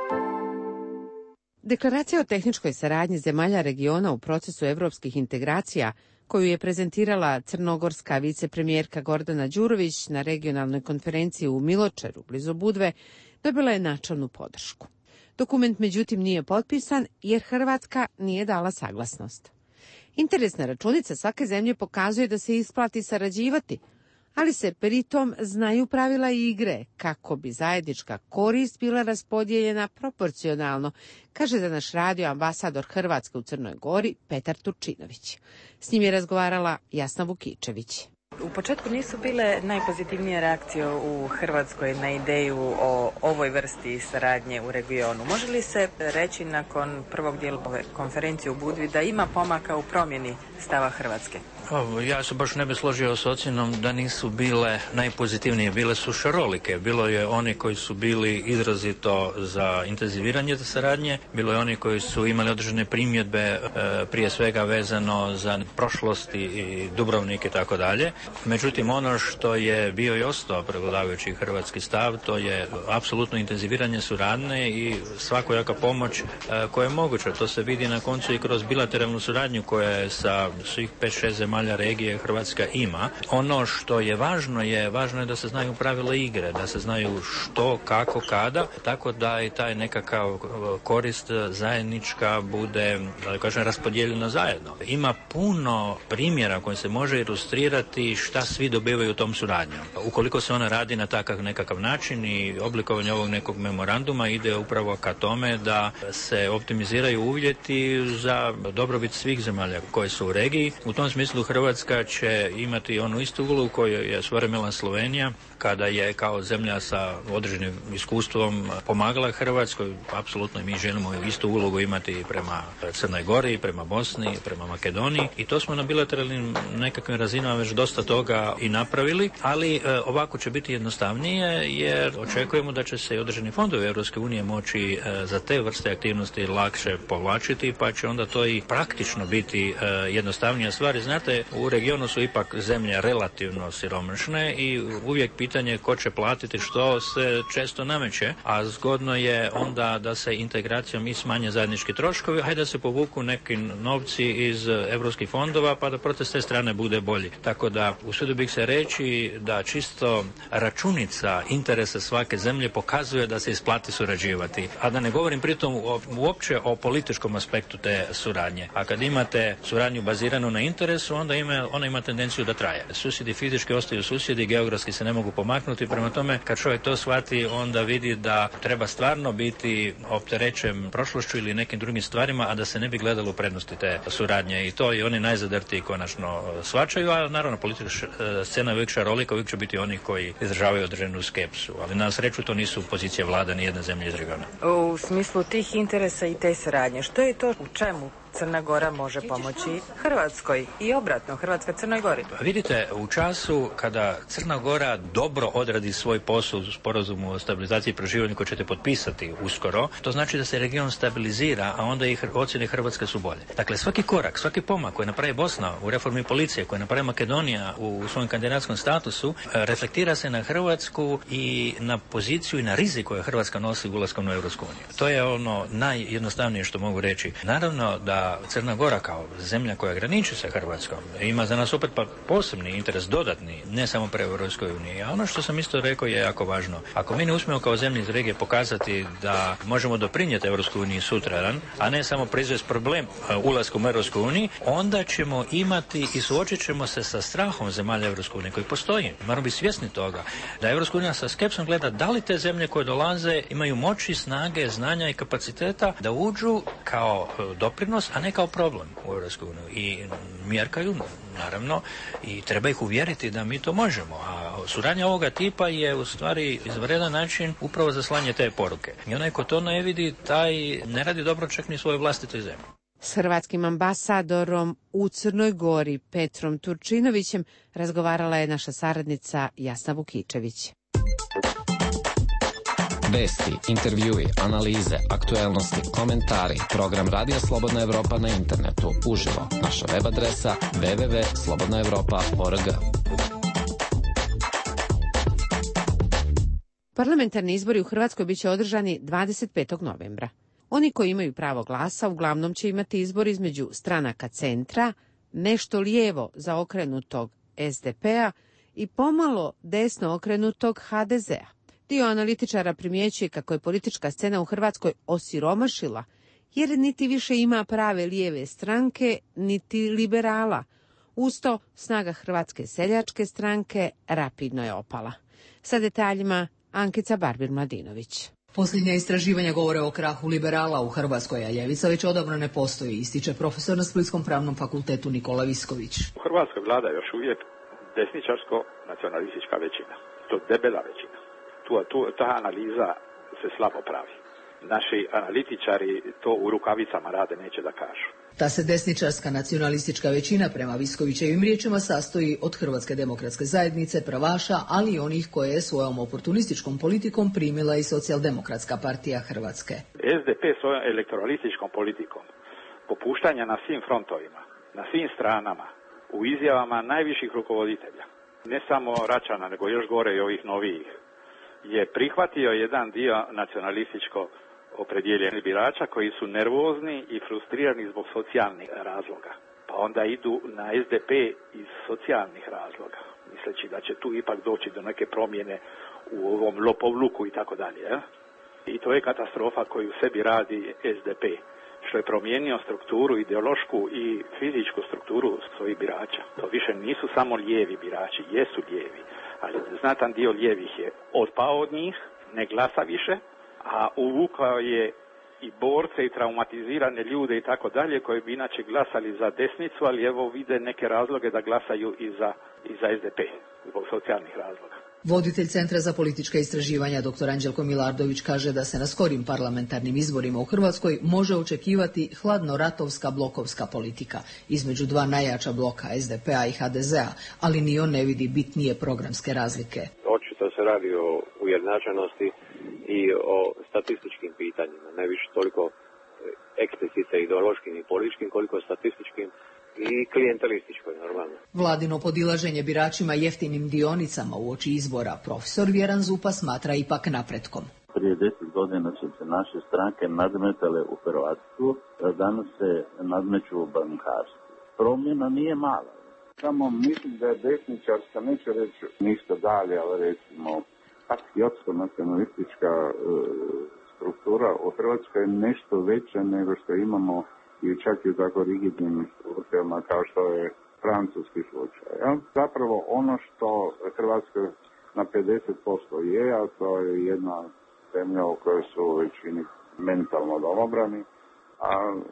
Deklaracija o tehničkoj saradnji zemalja regiona u procesu evropskih integracija, koju je prezentirala crnogorska vicepremijerka Gordana Đurović na regionalnoj konferenciji u Miločeru, blizu Budve, dobila je načelnu podršku. Dokument međutim nije potpisan jer Hrvatska nije dala saglasnost. Interesna računica svake zemlje pokazuje da se isplati sarađivati, ali se pritom znaju pravila igre kako bi zajednička korist bila raspodijeljena proporcionalno, kaže za naš radio ambasador Hrvatske u Crnoj Gori Petar Turčinović. S njim je razgovarala Jasna Vukičević. U početku nisu bile najpozitivnije reakcije u Hrvatskoj na ideju o ovoj vrsti saradnje u regionu. Može li se reći nakon prvog dijela ove konferencije u Budvi da ima pomaka u promjeni stava Hrvatske? Ja se baš ne bi složio s ocjenom da nisu bile najpozitivnije, bile su šarolike. Bilo je oni koji su bili izrazito za intenziviranje saradnje, bilo je oni koji su imali određene primjedbe, prije svega vezano za prošlost i Dubrovnik i tako dalje. Međutim, ono što je bio i ostao prevladavajući hrvatski stav, to je apsolutno intenziviranje suradnje i svakojaka pomoć koja je moguća. To se vidi na koncu i kroz bilateralnu suradnju koja je sa svih 5-6 zemalja regije Hrvatska ima. Ono što je važno je da se znaju pravila igre, da se znaju što, kako, kada, tako da i taj nekakav korist zajednička bude, da kažem, raspodijeljena zajedno. Ima puno primjera koji se može ilustrirati šta svi dobivaju u tom suradnjom. Ukoliko se ona radi na takav nekakav način i oblikovanje ovog nekog memoranduma ide upravo ka tome da se optimiziraju uvjeti za dobrobit svih zemalja koje su u regiji. U tom smislu Hrvatska će imati onu istu ulogu koju je svojevremena Slovenija, kada je kao zemlja sa određenim iskustvom pomagala Hrvatskoj. Apsolutno mi želimo istu ulogu imati prema Crnoj Gori, prema Bosni, prema Makedoniji i to smo na bilateralnim nekakvim razinama već dosta toga i napravili, ali ovako će biti jednostavnije jer očekujemo da će se i određeni fondovi Europske unije moći za te vrste aktivnosti lakše povlačiti, pa će onda to i praktično biti jednostavnija stvar. Znate, u regionu su ipak zemlje relativno siromašne i uvijek pitanje ko će platiti što se često nameće, a zgodno je onda da se integracijom i smanje zajednički troškovi, hajde da se povuku neki novci iz europskih fondova pa da proces te strane bude bolji. Tako da usudio bih se reći da čisto računica interesa svake zemlje pokazuje da se isplati surađivati, a da ne govorim pritom uopće o političkom aspektu te suradnje. A kad imate suradnju baziranu na interesu, onda ona ima tendenciju da traje. Susjedi fizički ostaju susjedi, geografski se ne mogu pomaknuti, prema tome kad čovjek to shvati onda vidi da treba stvarno biti opterećen prošlošću ili nekim drugim stvarima, a da se ne bi gledalo u prednosti te suradnje i to i oni najzadrtiji konačno shvaćaju, a naravno politička scena je uvijek šarolika, uvijek će biti oni koji izražavaju određenu skepsu, ali na sreću to nisu pozicije vlada ni jedne zemlje iz regiona. U smislu tih interesa i te saradnje, što je to u čemu Crna Gora može pomoći Hrvatskoj i obratno, Hrvatska Crnoj Gori? Vidite, u času kada Crna Gora dobro odradi svoj posao u sporazumu o stabilizaciji i proširenju koji ćete potpisati uskoro, to znači da se region stabilizira, a onda i ocjene Hrvatske su bolje. Dakle, svaki korak, svaki pomak koji napravi Bosna u reformi policije, koji napravi Makedonija u svojem kandidatskom statusu, reflektira se na Hrvatsku i na poziciju i na rizik koje Hrvatska nosi ulaskom u Europsku uniju. To je ono najjednostavnije što mogu reći. Naravno da Crna Gora kao zemlja koja graniči sa Hrvatskom ima za nas opet pa posebni interes dodatni, ne samo pre Europskoj uniji. A ono što sam isto rekao je jako važno. Ako mi ne uspijemo kao zemlje iz regije pokazati da možemo doprinijeti Europskoj uniji sutradan, a ne samo proizvesti problem ulaskom u Europsku uniju, onda ćemo imati i suočit ćemo se sa strahom zemalja Europske unije koji postoji. Moramo biti svjesni toga da Europska unija sa skepsom gleda da li te zemlje koje dolaze imaju moći, snage, znanja i kapaciteta da uđu kao doprinos, a ne kao problem u Europsku uniju. I mjerkaju, naravno, i treba ih uvjeriti da mi to možemo. A suradnja ovoga tipa je u stvari izvanredan način upravo za slanje te poruke. I onaj ko to ne vidi, taj ne radi dobro čak ni svojoj vlastitoj zemlji. S hrvatskim ambasadorom u Crnoj Gori Petrom Turčinovićem razgovarala je naša saradnica Jasna Vukičević. Vesti, intervjui, analize, aktuelnosti, komentari, program Radija Slobodna Evropa na internetu, uživo, naša web adresa www.slobodnaevropa.org. Parlamentarni izbori u Hrvatskoj biće održani 25. novembra. Oni koji imaju pravo glasa uglavnom će imati izbor između stranaka centra, nešto lijevo zaokrenutog SDP-a i pomalo desno okrenutog HDZ-a. Dio analitičara primjećuje kako je politička scena u Hrvatskoj osiromašila, jer niti više ima prave lijeve stranke, niti liberala. Usto, snaga Hrvatske seljačke stranke rapidno je opala. Sa detaljima Ankica Barbir-Mladinović. Posljednja istraživanja govore o krahu liberala u Hrvatskoj, a ljevica već odavno ne postoji, ističe profesor na Splitskom pravnom fakultetu Nikola Visković. U Hrvatskoj vlada još uvijek desničarsko-nacionalistička većina. To debela većina. Ta analiza se slabo pravi. Naši analitičari to u rukavicama rade, neće da kažu. Ta se desničarska nacionalistička većina prema Viskovićevim riječima sastoji od Hrvatske demokratske zajednice, pravaša, ali i onih koje je svojom oportunističkom politikom primila i Socijaldemokratska partija Hrvatske. SDP svojom elektoralističkom politikom popuštanja na svim frontovima, na svim stranama, u izjavama najviših rukovoditelja, ne samo Račana, nego još gore i ovih novijih, je prihvatio jedan dio nacionalističko opredjeljenih birača koji su nervozni i frustrirani zbog socijalnih razloga. Pa onda idu na SDP iz socijalnih razloga, misleći da će tu ipak doći do neke promjene u ovom lopovluku i tako dalje. I to je katastrofa koju u sebi radi SDP, što je promijenio strukturu, ideološku i fizičku strukturu svojih birača. To više nisu samo lijevi birači, jesu lijevi, ali znatan dio lijevih je otpao od njih, ne glasa više, a uvukao je i borce i traumatizirane ljude i tako dalje koji bi inače glasali za desnicu, ali evo vide neke razloge da glasaju i za SDP zbog socijalnih razloga. Voditelj Centra za politička istraživanja dr. Anđelko Milardović kaže da se na skorim parlamentarnim izborima u Hrvatskoj može očekivati hladnoratovska blokovska politika između dva najjača bloka SDP-a i HDZ-a, ali ni on ne vidi bitnije programske razlike. Očito se radi o ujednačenosti i o statističkim pitanjima, ne više toliko eksplicite ideološkim i političkim, koliko statističkim i klijentelističkoj, normalno. Vladino podilaženje biračima jeftinim dionicama uoči izbora profesor Vjeran Zupa smatra ipak napretkom. Prije 10 godina su se naše stranke nadmetale u hrvatstvu, danas se nadmeću u bankarstvu. Promjena nije mala. Samo mislim da je desničarska, neću reći ništa dalje, ali recimo patriotsko-nacionalistička struktura u Hrvatskoj je nešto veća nego što imamo i čak i u tako rigidnim institucijama kao što je francuski slučaj. Ja? Zapravo ono što Hrvatska na 50% je, a to je jedna zemlja u kojoj su u većini mentalno domobrani, a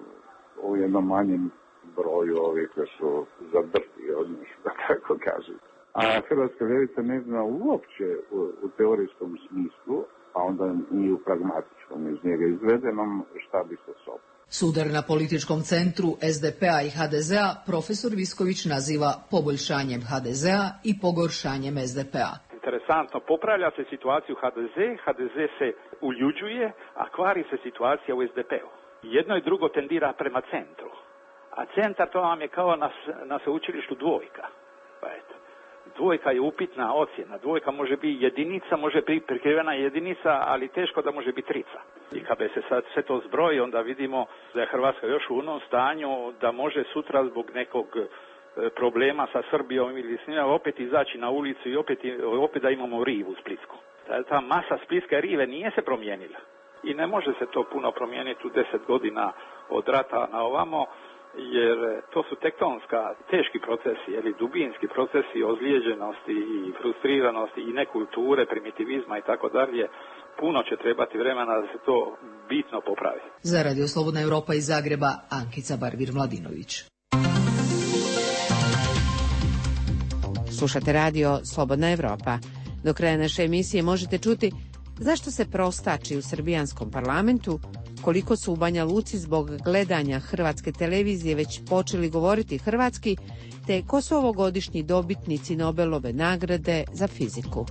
u jednom manjem broju ovih koji su zadrti od njih, da tako kažem. A hrvatska ljevica ne zna uopće u teorijskom smislu pa onda i u pragmatičkom iz njega izvedenom šta bi sa sobom. Sudar na političkom centru SDP-a i HDZ-a profesor Visković naziva poboljšanjem HDZ-a i pogoršanjem SDP-a. Interesantno, popravlja se situacija u HDZ se uljuđuje, a kvari se situacija u SDP-u. Jedno i drugo tendira prema centru, a centar to vam je kao na sveučilištu dvojka. Pa eto, dvojka je upitna ocjena, dvojka može biti jedinica, može biti prikrivena jedinica, ali teško da može biti trica. I kad bi se sad sve to zbroji, onda vidimo da je Hrvatska još u onom stanju da može sutra zbog nekog problema sa Srbijom ili s njima opet izaći na ulicu i opet da imamo rivu splitsku. Ta masa splitske rive nije se promijenila i ne može se to puno promijeniti u 10 godina od rata na ovamo, jer to su tektonska, teški procesi, ili dubinski procesi ozlijeđenosti i frustriranosti i nekulture, primitivizma i tako dalje. Puno će trebati vremena da se to bitno popravi. Za Radio Slobodna Europa iz Zagreba, Ankica Barvir-Mladinović. Slušate radio Slobodna Evropa. Do kraja naše emisije možete čuti zašto se prostači u srbijanskom parlamentu, koliko su u Banja Luci zbog gledanja hrvatske televizije već počeli govoriti hrvatski, te ko su ovogodišnji dobitnici Nobelove nagrade za fiziku.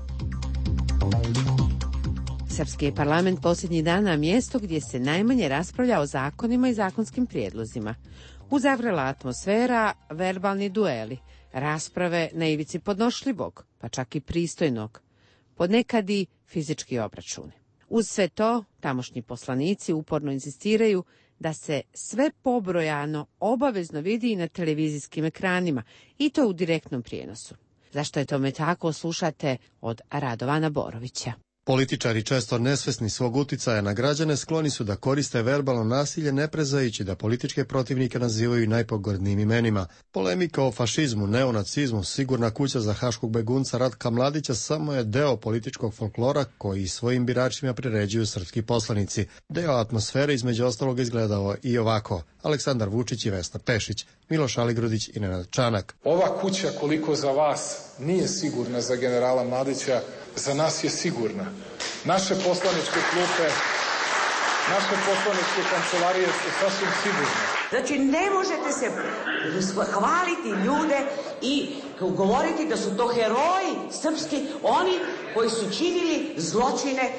Srpski je parlament posljednjih dana mjesto gdje se najmanje raspravlja o zakonima i zakonskim prijedlozima. Uzavrela atmosfera, verbalni dueli, rasprave na ivici podnošljivog, pa čak i pristojnog, ponekad i fizički obračuni. Uz sve to, tamošnji poslanici uporno insistiraju da se sve pobrojano obavezno vidi i na televizijskim ekranima, i to u direktnom prijenosu. Zašto je tome tako, slušate od Radovana Borovića. Političari, često nesvesni svog uticaja na građane, skloni su da koriste verbalno nasilje, ne prezajući da političke protivnike nazivaju najpogrdnijim imenima. Polemika o fašizmu, neonacizmu, sigurna kuća za haškog begunca Ratka Mladića samo je deo političkog folklora koji svojim biračima priređuju srpski poslanici. Deo atmosfere između ostalog izgledao i ovako. Aleksandar Vučić i Vesna Pešić, Miloš Aligrudić i Nenad Čanak. Ova kuća, koliko za vas nije sigurna za generala Mladića, za nas je sigurna. Naše poslaničke klupe, naše poslaničke kancelarije su sasvim sigurne. Znači, ne možete se hvaliti ljude i govoriti da su to heroji srpski, oni koji su činili zločine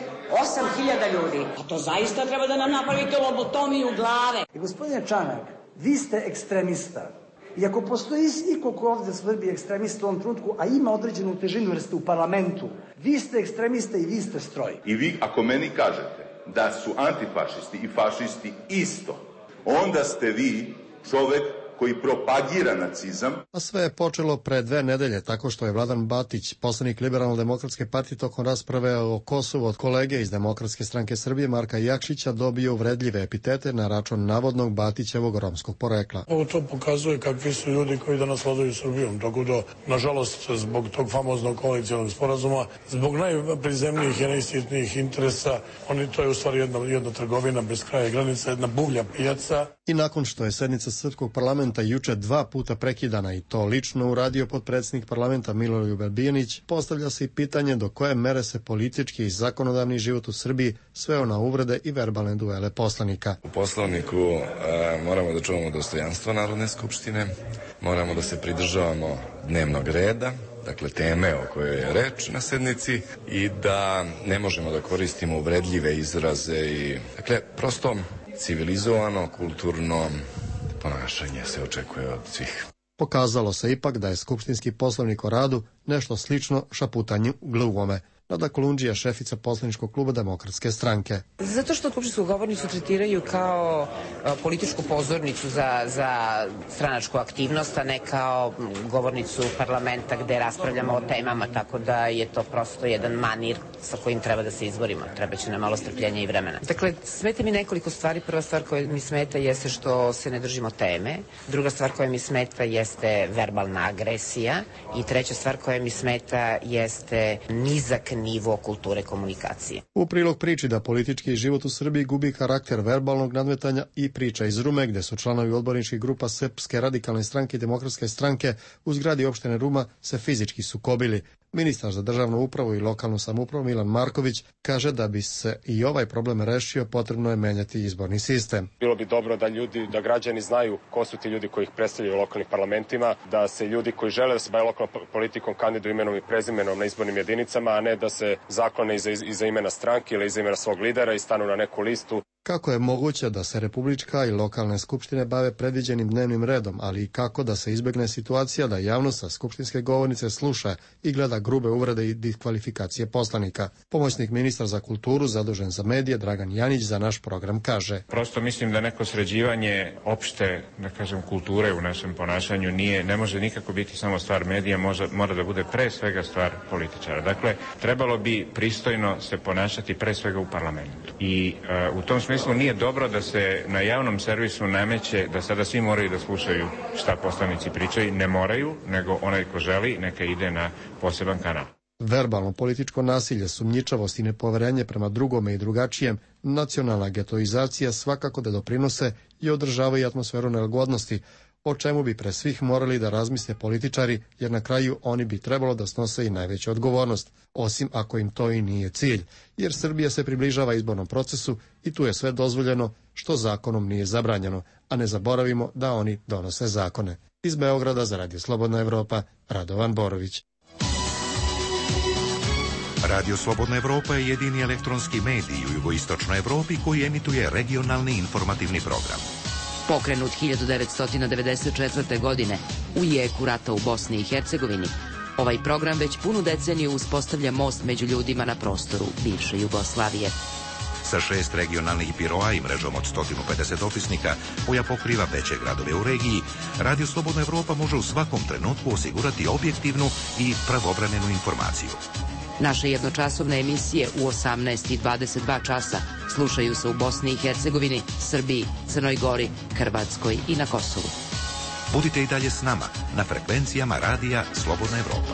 8.000 ljudi. A to zaista treba da nam napravite lobotomiju glave. Gospodine Čanak, vi ste ekstremista. I ako postoji iko ko ovdje svrbi ekstremista u ovom trenutku, a ima određenu težinu jer ste u parlamentu, vi ste ekstremista i vi ste stroj. I vi, ako meni kažete da su antifašisti i fašisti isto, onda ste vi čovek koji propagira nacizam. A sve je počelo pre 2 nedelje tako što je Vladan Batić, poslanik Liberalno-demokratske partije, tokom rasprave o Kosovu od kolege iz Demokratske stranke Srbije Marka Jakšića dobio uvredljive epitete na račun navodnog Batićevog romskog porekla. Ovo to pokazuje kakvi su ljudi koji danas vladaju Srbijom, tako da, nažalost, zbog tog famoznog koalicijalnog sporazuma, zbog najprizemnijih i najsitnijih interesa, to je u stvari jedna trgovina bez kraja i granica, jedna buvlja pijaca. I nakon što je sednica srpskog parlamenta juče 2 puta prekidana i to lično uradio potpredsjednik parlamenta Miloljub Albijanić, postavlja se i pitanje do koje mere se politički i zakonodavni život u Srbiji sveo na uvrede i verbalne duele poslanika. U Poslovniku moramo da čuvamo dostojanstvo Narodne skupštine, moramo da se pridržavamo dnevnog reda, dakle teme o kojoj je reč na sednici, i da ne možemo da koristimo uvredljive izraze i, dakle, prosto civilizovano, kulturno ponašanje se očekuje od svih. Pokazalo se ipak da je skupštinski poslovnik o radu nešto slično šaputanju gluvome. Nada Kolundžija, šefica poslaničkog kluba Demokratske stranke. Zato što skupštinsku govornicu tretiraju kao političku pozornicu za stranačku aktivnost, a ne kao govornicu parlamenta gde raspravljamo o temama, tako da je to prosto jedan manir sa kojim treba da se izborimo. Treba će nam malo strpljenja i vremena. Dakle, smeta mi nekoliko stvari. Prva stvar koja mi smeta jeste što se ne držimo teme. Druga stvar koja mi smeta jeste verbalna agresija. I treća stvar koja mi smeta jeste nizak nivo kulture komunikacije. U prilog priči da politički život u Srbiji gubi karakter verbalnog nadmetanja i priča iz Rume, gde su članovi odborničkih grupa Srpske radikalne stranke i Demokratske stranke u zgradi opštine Ruma se fizički sukobili. Ministar za državnu upravu i lokalnu samoupravu Milan Marković kaže da bi se i ovaj problem rešio, potrebno je menjati izborni sistem. Bilo bi dobro da građani znaju ko su ti ljudi koji ih predstavljaju u lokalnim parlamentima, da se ljudi koji žele da se bave lokalnom politikom kandiduju imenom i prezimenom na izbornim jedinicama, a ne da se zaklone iza imena stranke ili iza imena svog lidera i stanu na neku listu. Kako je moguće da se republička i lokalne skupštine bave predviđenim dnevnim redom, ali i kako da se izbegne situacija da javnost sa skupštinske govornice sluša i gleda grube uvrede i diskvalifikacije poslanika. Pomoćnik ministra za kulturu zadužen za medije Dragan Janić za naš program kaže: Prosto mislim da neko sređivanje opšte, da kažem, kulture u našem ponašanju ne može nikako biti samo stvar medija, mora da bude pre svega stvar političara. Dakle, trebalo bi pristojno se ponašati pre svega u parlamentu. I u tom smislu nije dobro da se na javnom servisu nameće da sada svi moraju da slušaju šta poslanici pričaju. Ne moraju, nego onaj ko želi neka ide na poseban kanal. Verbalno političko nasilje, sumnjičavost i nepoverenje prema drugome i drugačijem, nacionalna getoizacija svakako da doprinose i održavaju atmosferu nelagodnosti, o čemu bi pre svih morali da razmisle političari, jer na kraju oni bi trebalo da snose i najveću odgovornost, osim ako im to i nije cilj, jer Srbija se približava izbornom procesu i tu je sve dozvoljeno što zakonom nije zabranjeno, a ne zaboravimo da oni donose zakone. Iz Beograda za Radio Slobodna Evropa, Radovan Borović. Radio Slobodna Evropa je jedini elektronski medij u jugoistočnoj Evropi koji emituje regionalni informativni program. Pokrenut 1994. godine u jeku rata u Bosni i Hercegovini, ovaj program već punu deceniju uspostavlja most među ljudima na prostoru bivše Jugoslavije. Sa 6 regionalnih biroa i mrežom od 150 dopisnika koja pokriva veće gradove u regiji, Radio Slobodna Evropa može u svakom trenutku osigurati objektivnu i pravovremenu informaciju. Naše jednočasovne emisije u 18 i 22 časa slušaju se u Bosni i Hercegovini, Srbiji, Crnoj Gori, Hrvatskoj i na Kosovu. Budite i dalje s nama na frekvencijama Radija Slobodna Evropa.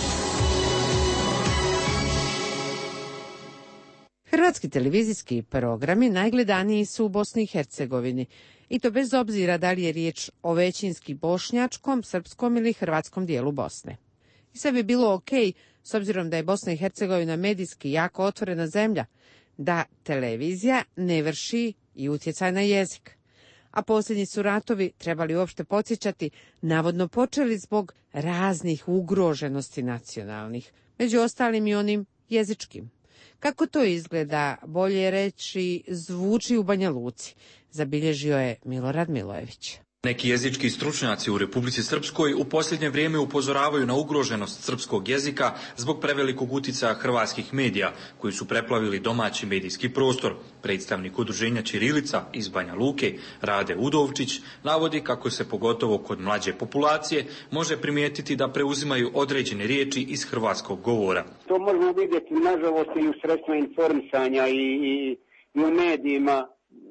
Hrvatski televizijski programi najgledaniji su u Bosni i Hercegovini, i to bez obzira da li je riječ o većinski bošnjačkom, srpskom ili hrvatskom dijelu Bosne. I sve bi bilo okej, s obzirom da je Bosna i Hercegovina medijski jako otvorena zemlja, da televizija ne vrši i utjecaj na jezik. A posljednji su ratovi, trebali uopšte podsjećati, navodno počeli zbog raznih ugroženosti nacionalnih, među ostalim i onim jezičkim. Kako to izgleda, bolje reći, zvuči u Banja Luci, zabilježio je Milorad Milojević. Neki jezički stručnjaci u Republici Srpskoj u posljednje vrijeme upozoravaju na ugroženost srpskog jezika zbog prevelikog utjecaja hrvatskih medija koji su preplavili domaći medijski prostor. Predstavnik udruženja Ćirilica iz Banja Luke, Rade Udovčić, navodi kako se pogotovo kod mlađe populacije može primijetiti da preuzimaju određene riječi iz hrvatskog govora. To možemo vidjeti nažalost i u sredstvima informisanja i u medijima.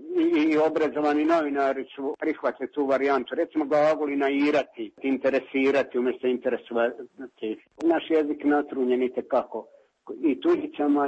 I obrazovani novinari su prihvatili tu varijantu. Recimo glagoli nairati, interesirati umjesto interesovati. Naš jezik natrunjen itekako i tuđicama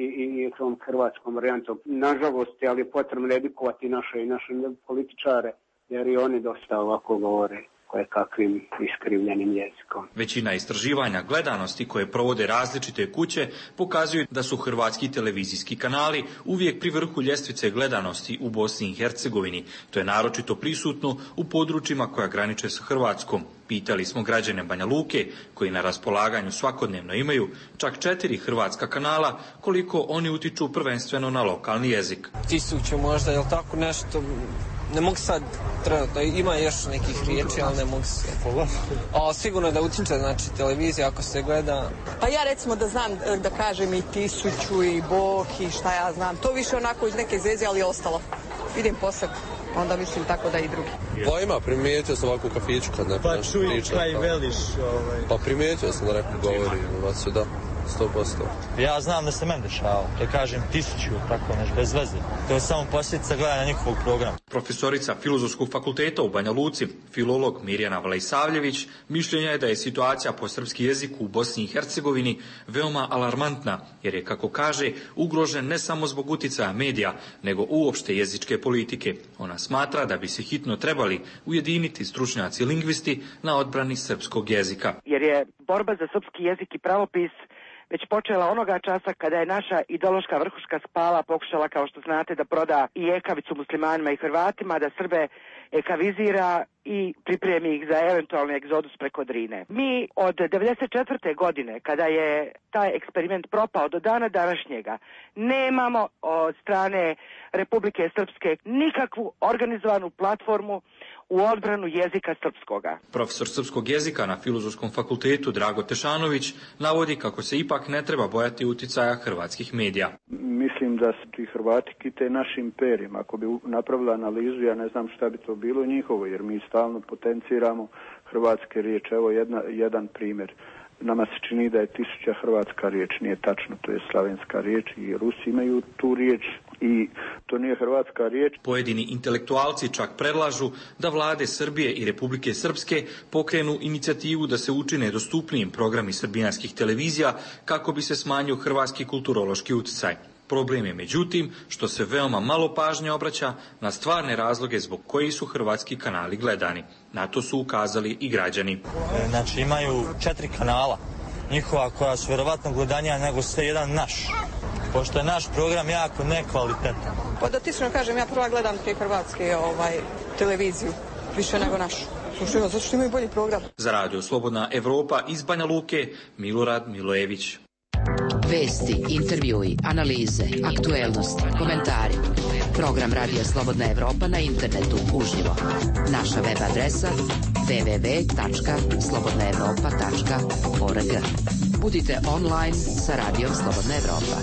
i hrvatskom varijantom. Nažalost, ali je potrebno edukovati naše političare, jer i oni dosta ovako govore kakvim iskrivljenim jezikom. Većina istraživanja gledanosti koje provode različite kuće pokazuju da su hrvatski televizijski kanali uvijek pri vrhu ljestvice gledanosti u Bosni i Hercegovini. To je naročito prisutno u područjima koja graniče sa Hrvatskom. Pitali smo građane Banja Luke, koji na raspolaganju svakodnevno imaju čak 4 hrvatska kanala, koliko oni utiču prvenstveno na lokalni jezik. 1000 možda, jel tako nešto? Ne mogu sad trenutno, ima još nekih riječi, ali ne mogu se. Sigurno da utiče, znači, televizija ako se gleda. Pa ja recimo da znam da kažem i 1000 i Bog i šta ja znam. To više onako iz neke zeze, ali je ostalo. Vidim posad, onda mislim tako da i drugi. Pa ima, primijetio sam ovako u kafiću kad neko nešto priča. Pa čuj, kaj veliš. Pa primijetio sam da neko govori, da. 100%. Ja znam da se meni dešava, da kažem 1000, tako nešto, bez veze. To je samo posljedica gledanja njihovog programa. Profesorica Filozofskog fakulteta u Banja Luci, filolog Mirjana Vlajsavljević, mišljenja je da je situacija po srpski jezik u Bosni i Hercegovini veoma alarmantna, jer je, kako kaže, ugrožen ne samo zbog uticaja medija, nego uopšte jezičke politike. Ona smatra da bi se hitno trebali ujediniti stručnjaci lingvisti na odbrani srpskog jezika. Jer je borba za srpski jezik i pravopis već počela onoga časa kada je naša ideološka vrhuška spala pokušala, kao što znate, da proda i ekavicu muslimanima i Hrvatima, da Srbe ekavizira i pripremi ih za eventualni egzodus preko Drine. Mi od 1994. godine, kada je taj eksperiment propao do dana današnjega, nemamo od strane Republike Srpske nikakvu organizovanu platformu u odbranu jezika srpskoga. Profesor srpskog jezika na Filozofskom fakultetu Drago Tešanović navodi kako se ipak ne treba bojati uticaja hrvatskih medija. Mislim da su ti Hrvati kite našim imperijem. Ako bi napravila analizu, ja ne znam šta bi to bilo njihovo, jer mi stalno potenciramo hrvatske riječi. Evo jedan primjer. Nama se čini da je 1000 hrvatska riječ, nije tačno, to je slavenska riječ i Rusi imaju tu riječ i to nije hrvatska riječ. Pojedini intelektualci čak predlažu da vlade Srbije i Republike Srpske pokrenu inicijativu da se učine dostupnijim programi srbijanskih televizija kako bi se smanjio hrvatski kulturološki utjecaj. Problem je, međutim, što se veoma malo pažnje obraća na stvarne razloge zbog kojih su hrvatski kanali gledani. Na to su ukazali i građani. Znači imaju 4 kanala, njihova koja su vjerovatno gledanija nego sve jedan naš. Pošto je naš program jako nekvalitetan. Pa da ti iskreno kažem, ja prva gledam te hrvatske televiziju, više nego našu. Zato što imaju bolji program. Za Radio Slobodna Evropa iz Banja Luke, Milorad Milojević. Vesti, intervjui, analize, aktuelnosti, komentari. Program Radija Slobodna Evropa na internetu uživo. Naša web adresa www.slobodnaevropa.org. Budite online sa Radijom Slobodna Evropa.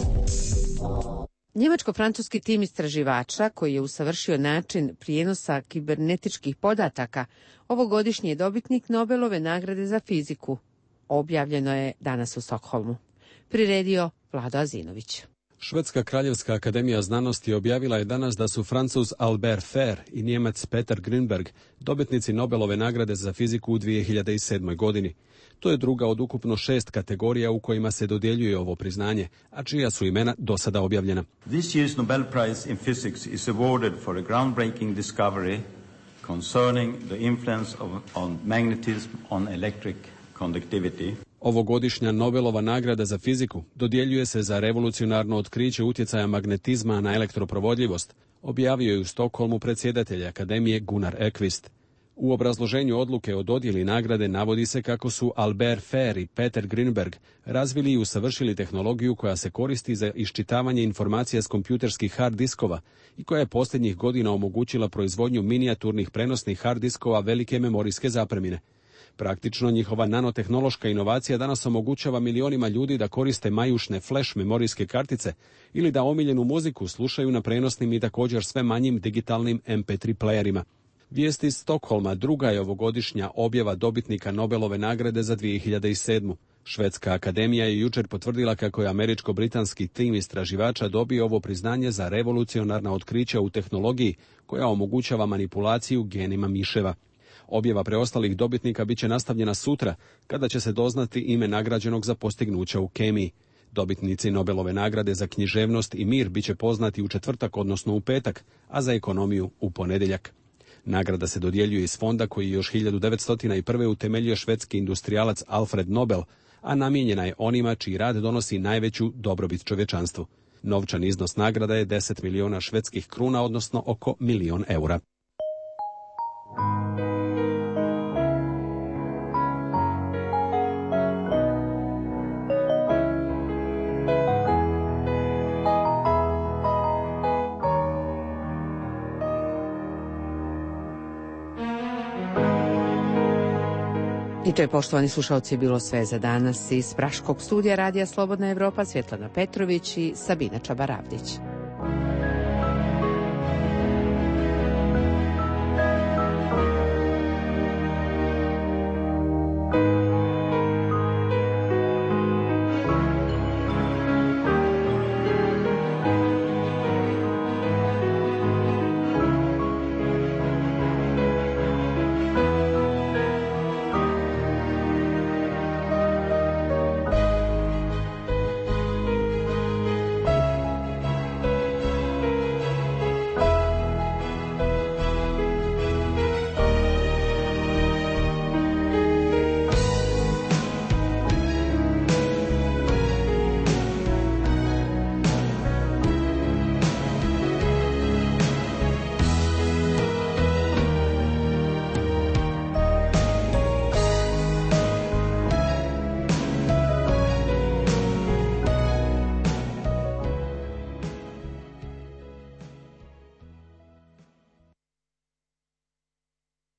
Njemačko-francuski tim istraživača koji je usavršio način prijenosa kibernetičkih podataka ovogodišnji je dobitnik Nobelove nagrade za fiziku. Objavljeno je danas u Stokholmu. Priredio Vlado Azinović. Švedska kraljevska akademija znanosti objavila je danas da su Francuz Albert Fer i Njemac Peter Grünberg dobitnici Nobelove nagrade za fiziku u 2007. godini. To je druga od ukupno 6 kategorija u kojima se dodjeljuje ovo priznanje, a čija su imena do sada objavljena. This year's Nobel Prize in Physics is awarded for a groundbreaking discovery concerning the influence on magnetism on electric conductivity. Ovogodišnja Nobelova nagrada za fiziku dodjeljuje se za revolucionarno otkriće utjecaja magnetizma na elektroprovodljivost, objavio je u Stokholmu predsjedatelj akademije Gunnar Ekvist. U obrazloženju odluke o dodjeli nagrade navodi se kako su Albert Fer i Peter Grünberg razvili i usavršili tehnologiju koja se koristi za iščitavanje informacija s kompjuterskih hard diskova i koja je posljednjih godina omogućila proizvodnju minijaturnih prenosnih hard diskova velike memorijske zapremine. Praktično njihova nanotehnološka inovacija danas omogućava milionima ljudi da koriste majušne flash memorijske kartice ili da omiljenu muziku slušaju na prenosnim i također sve manjim digitalnim MP3 playerima. Vijest iz Stokholma druga je ovogodišnja objava dobitnika Nobelove nagrade za 2007. Švedska akademija je jučer potvrdila kako je američko-britanski tim istraživača dobio ovo priznanje za revolucionarna otkrića u tehnologiji koja omogućava manipulaciju genima miševa. Objava preostalih dobitnika bit će nastavljena sutra, kada će se doznati ime nagrađenog za postignuća u kemiji. Dobitnici Nobelove nagrade za književnost i mir bit će poznati u četvrtak, odnosno u petak, a za ekonomiju u ponedjeljak. Nagrada se dodjeljuje iz fonda koji još 1901. utemeljio švedski industrijalac Alfred Nobel, a namijenjena je onima čiji rad donosi najveću dobrobit čovječanstvu. Novčan iznos nagrada je 10 miliona švedskih kruna, odnosno oko 1.000.000 eura. I to je, poštovani slušalci, bilo sve za danas iz Praškog studija Radija Slobodna Evropa. Svjetlana Petrović i Sabina Čabaravdić.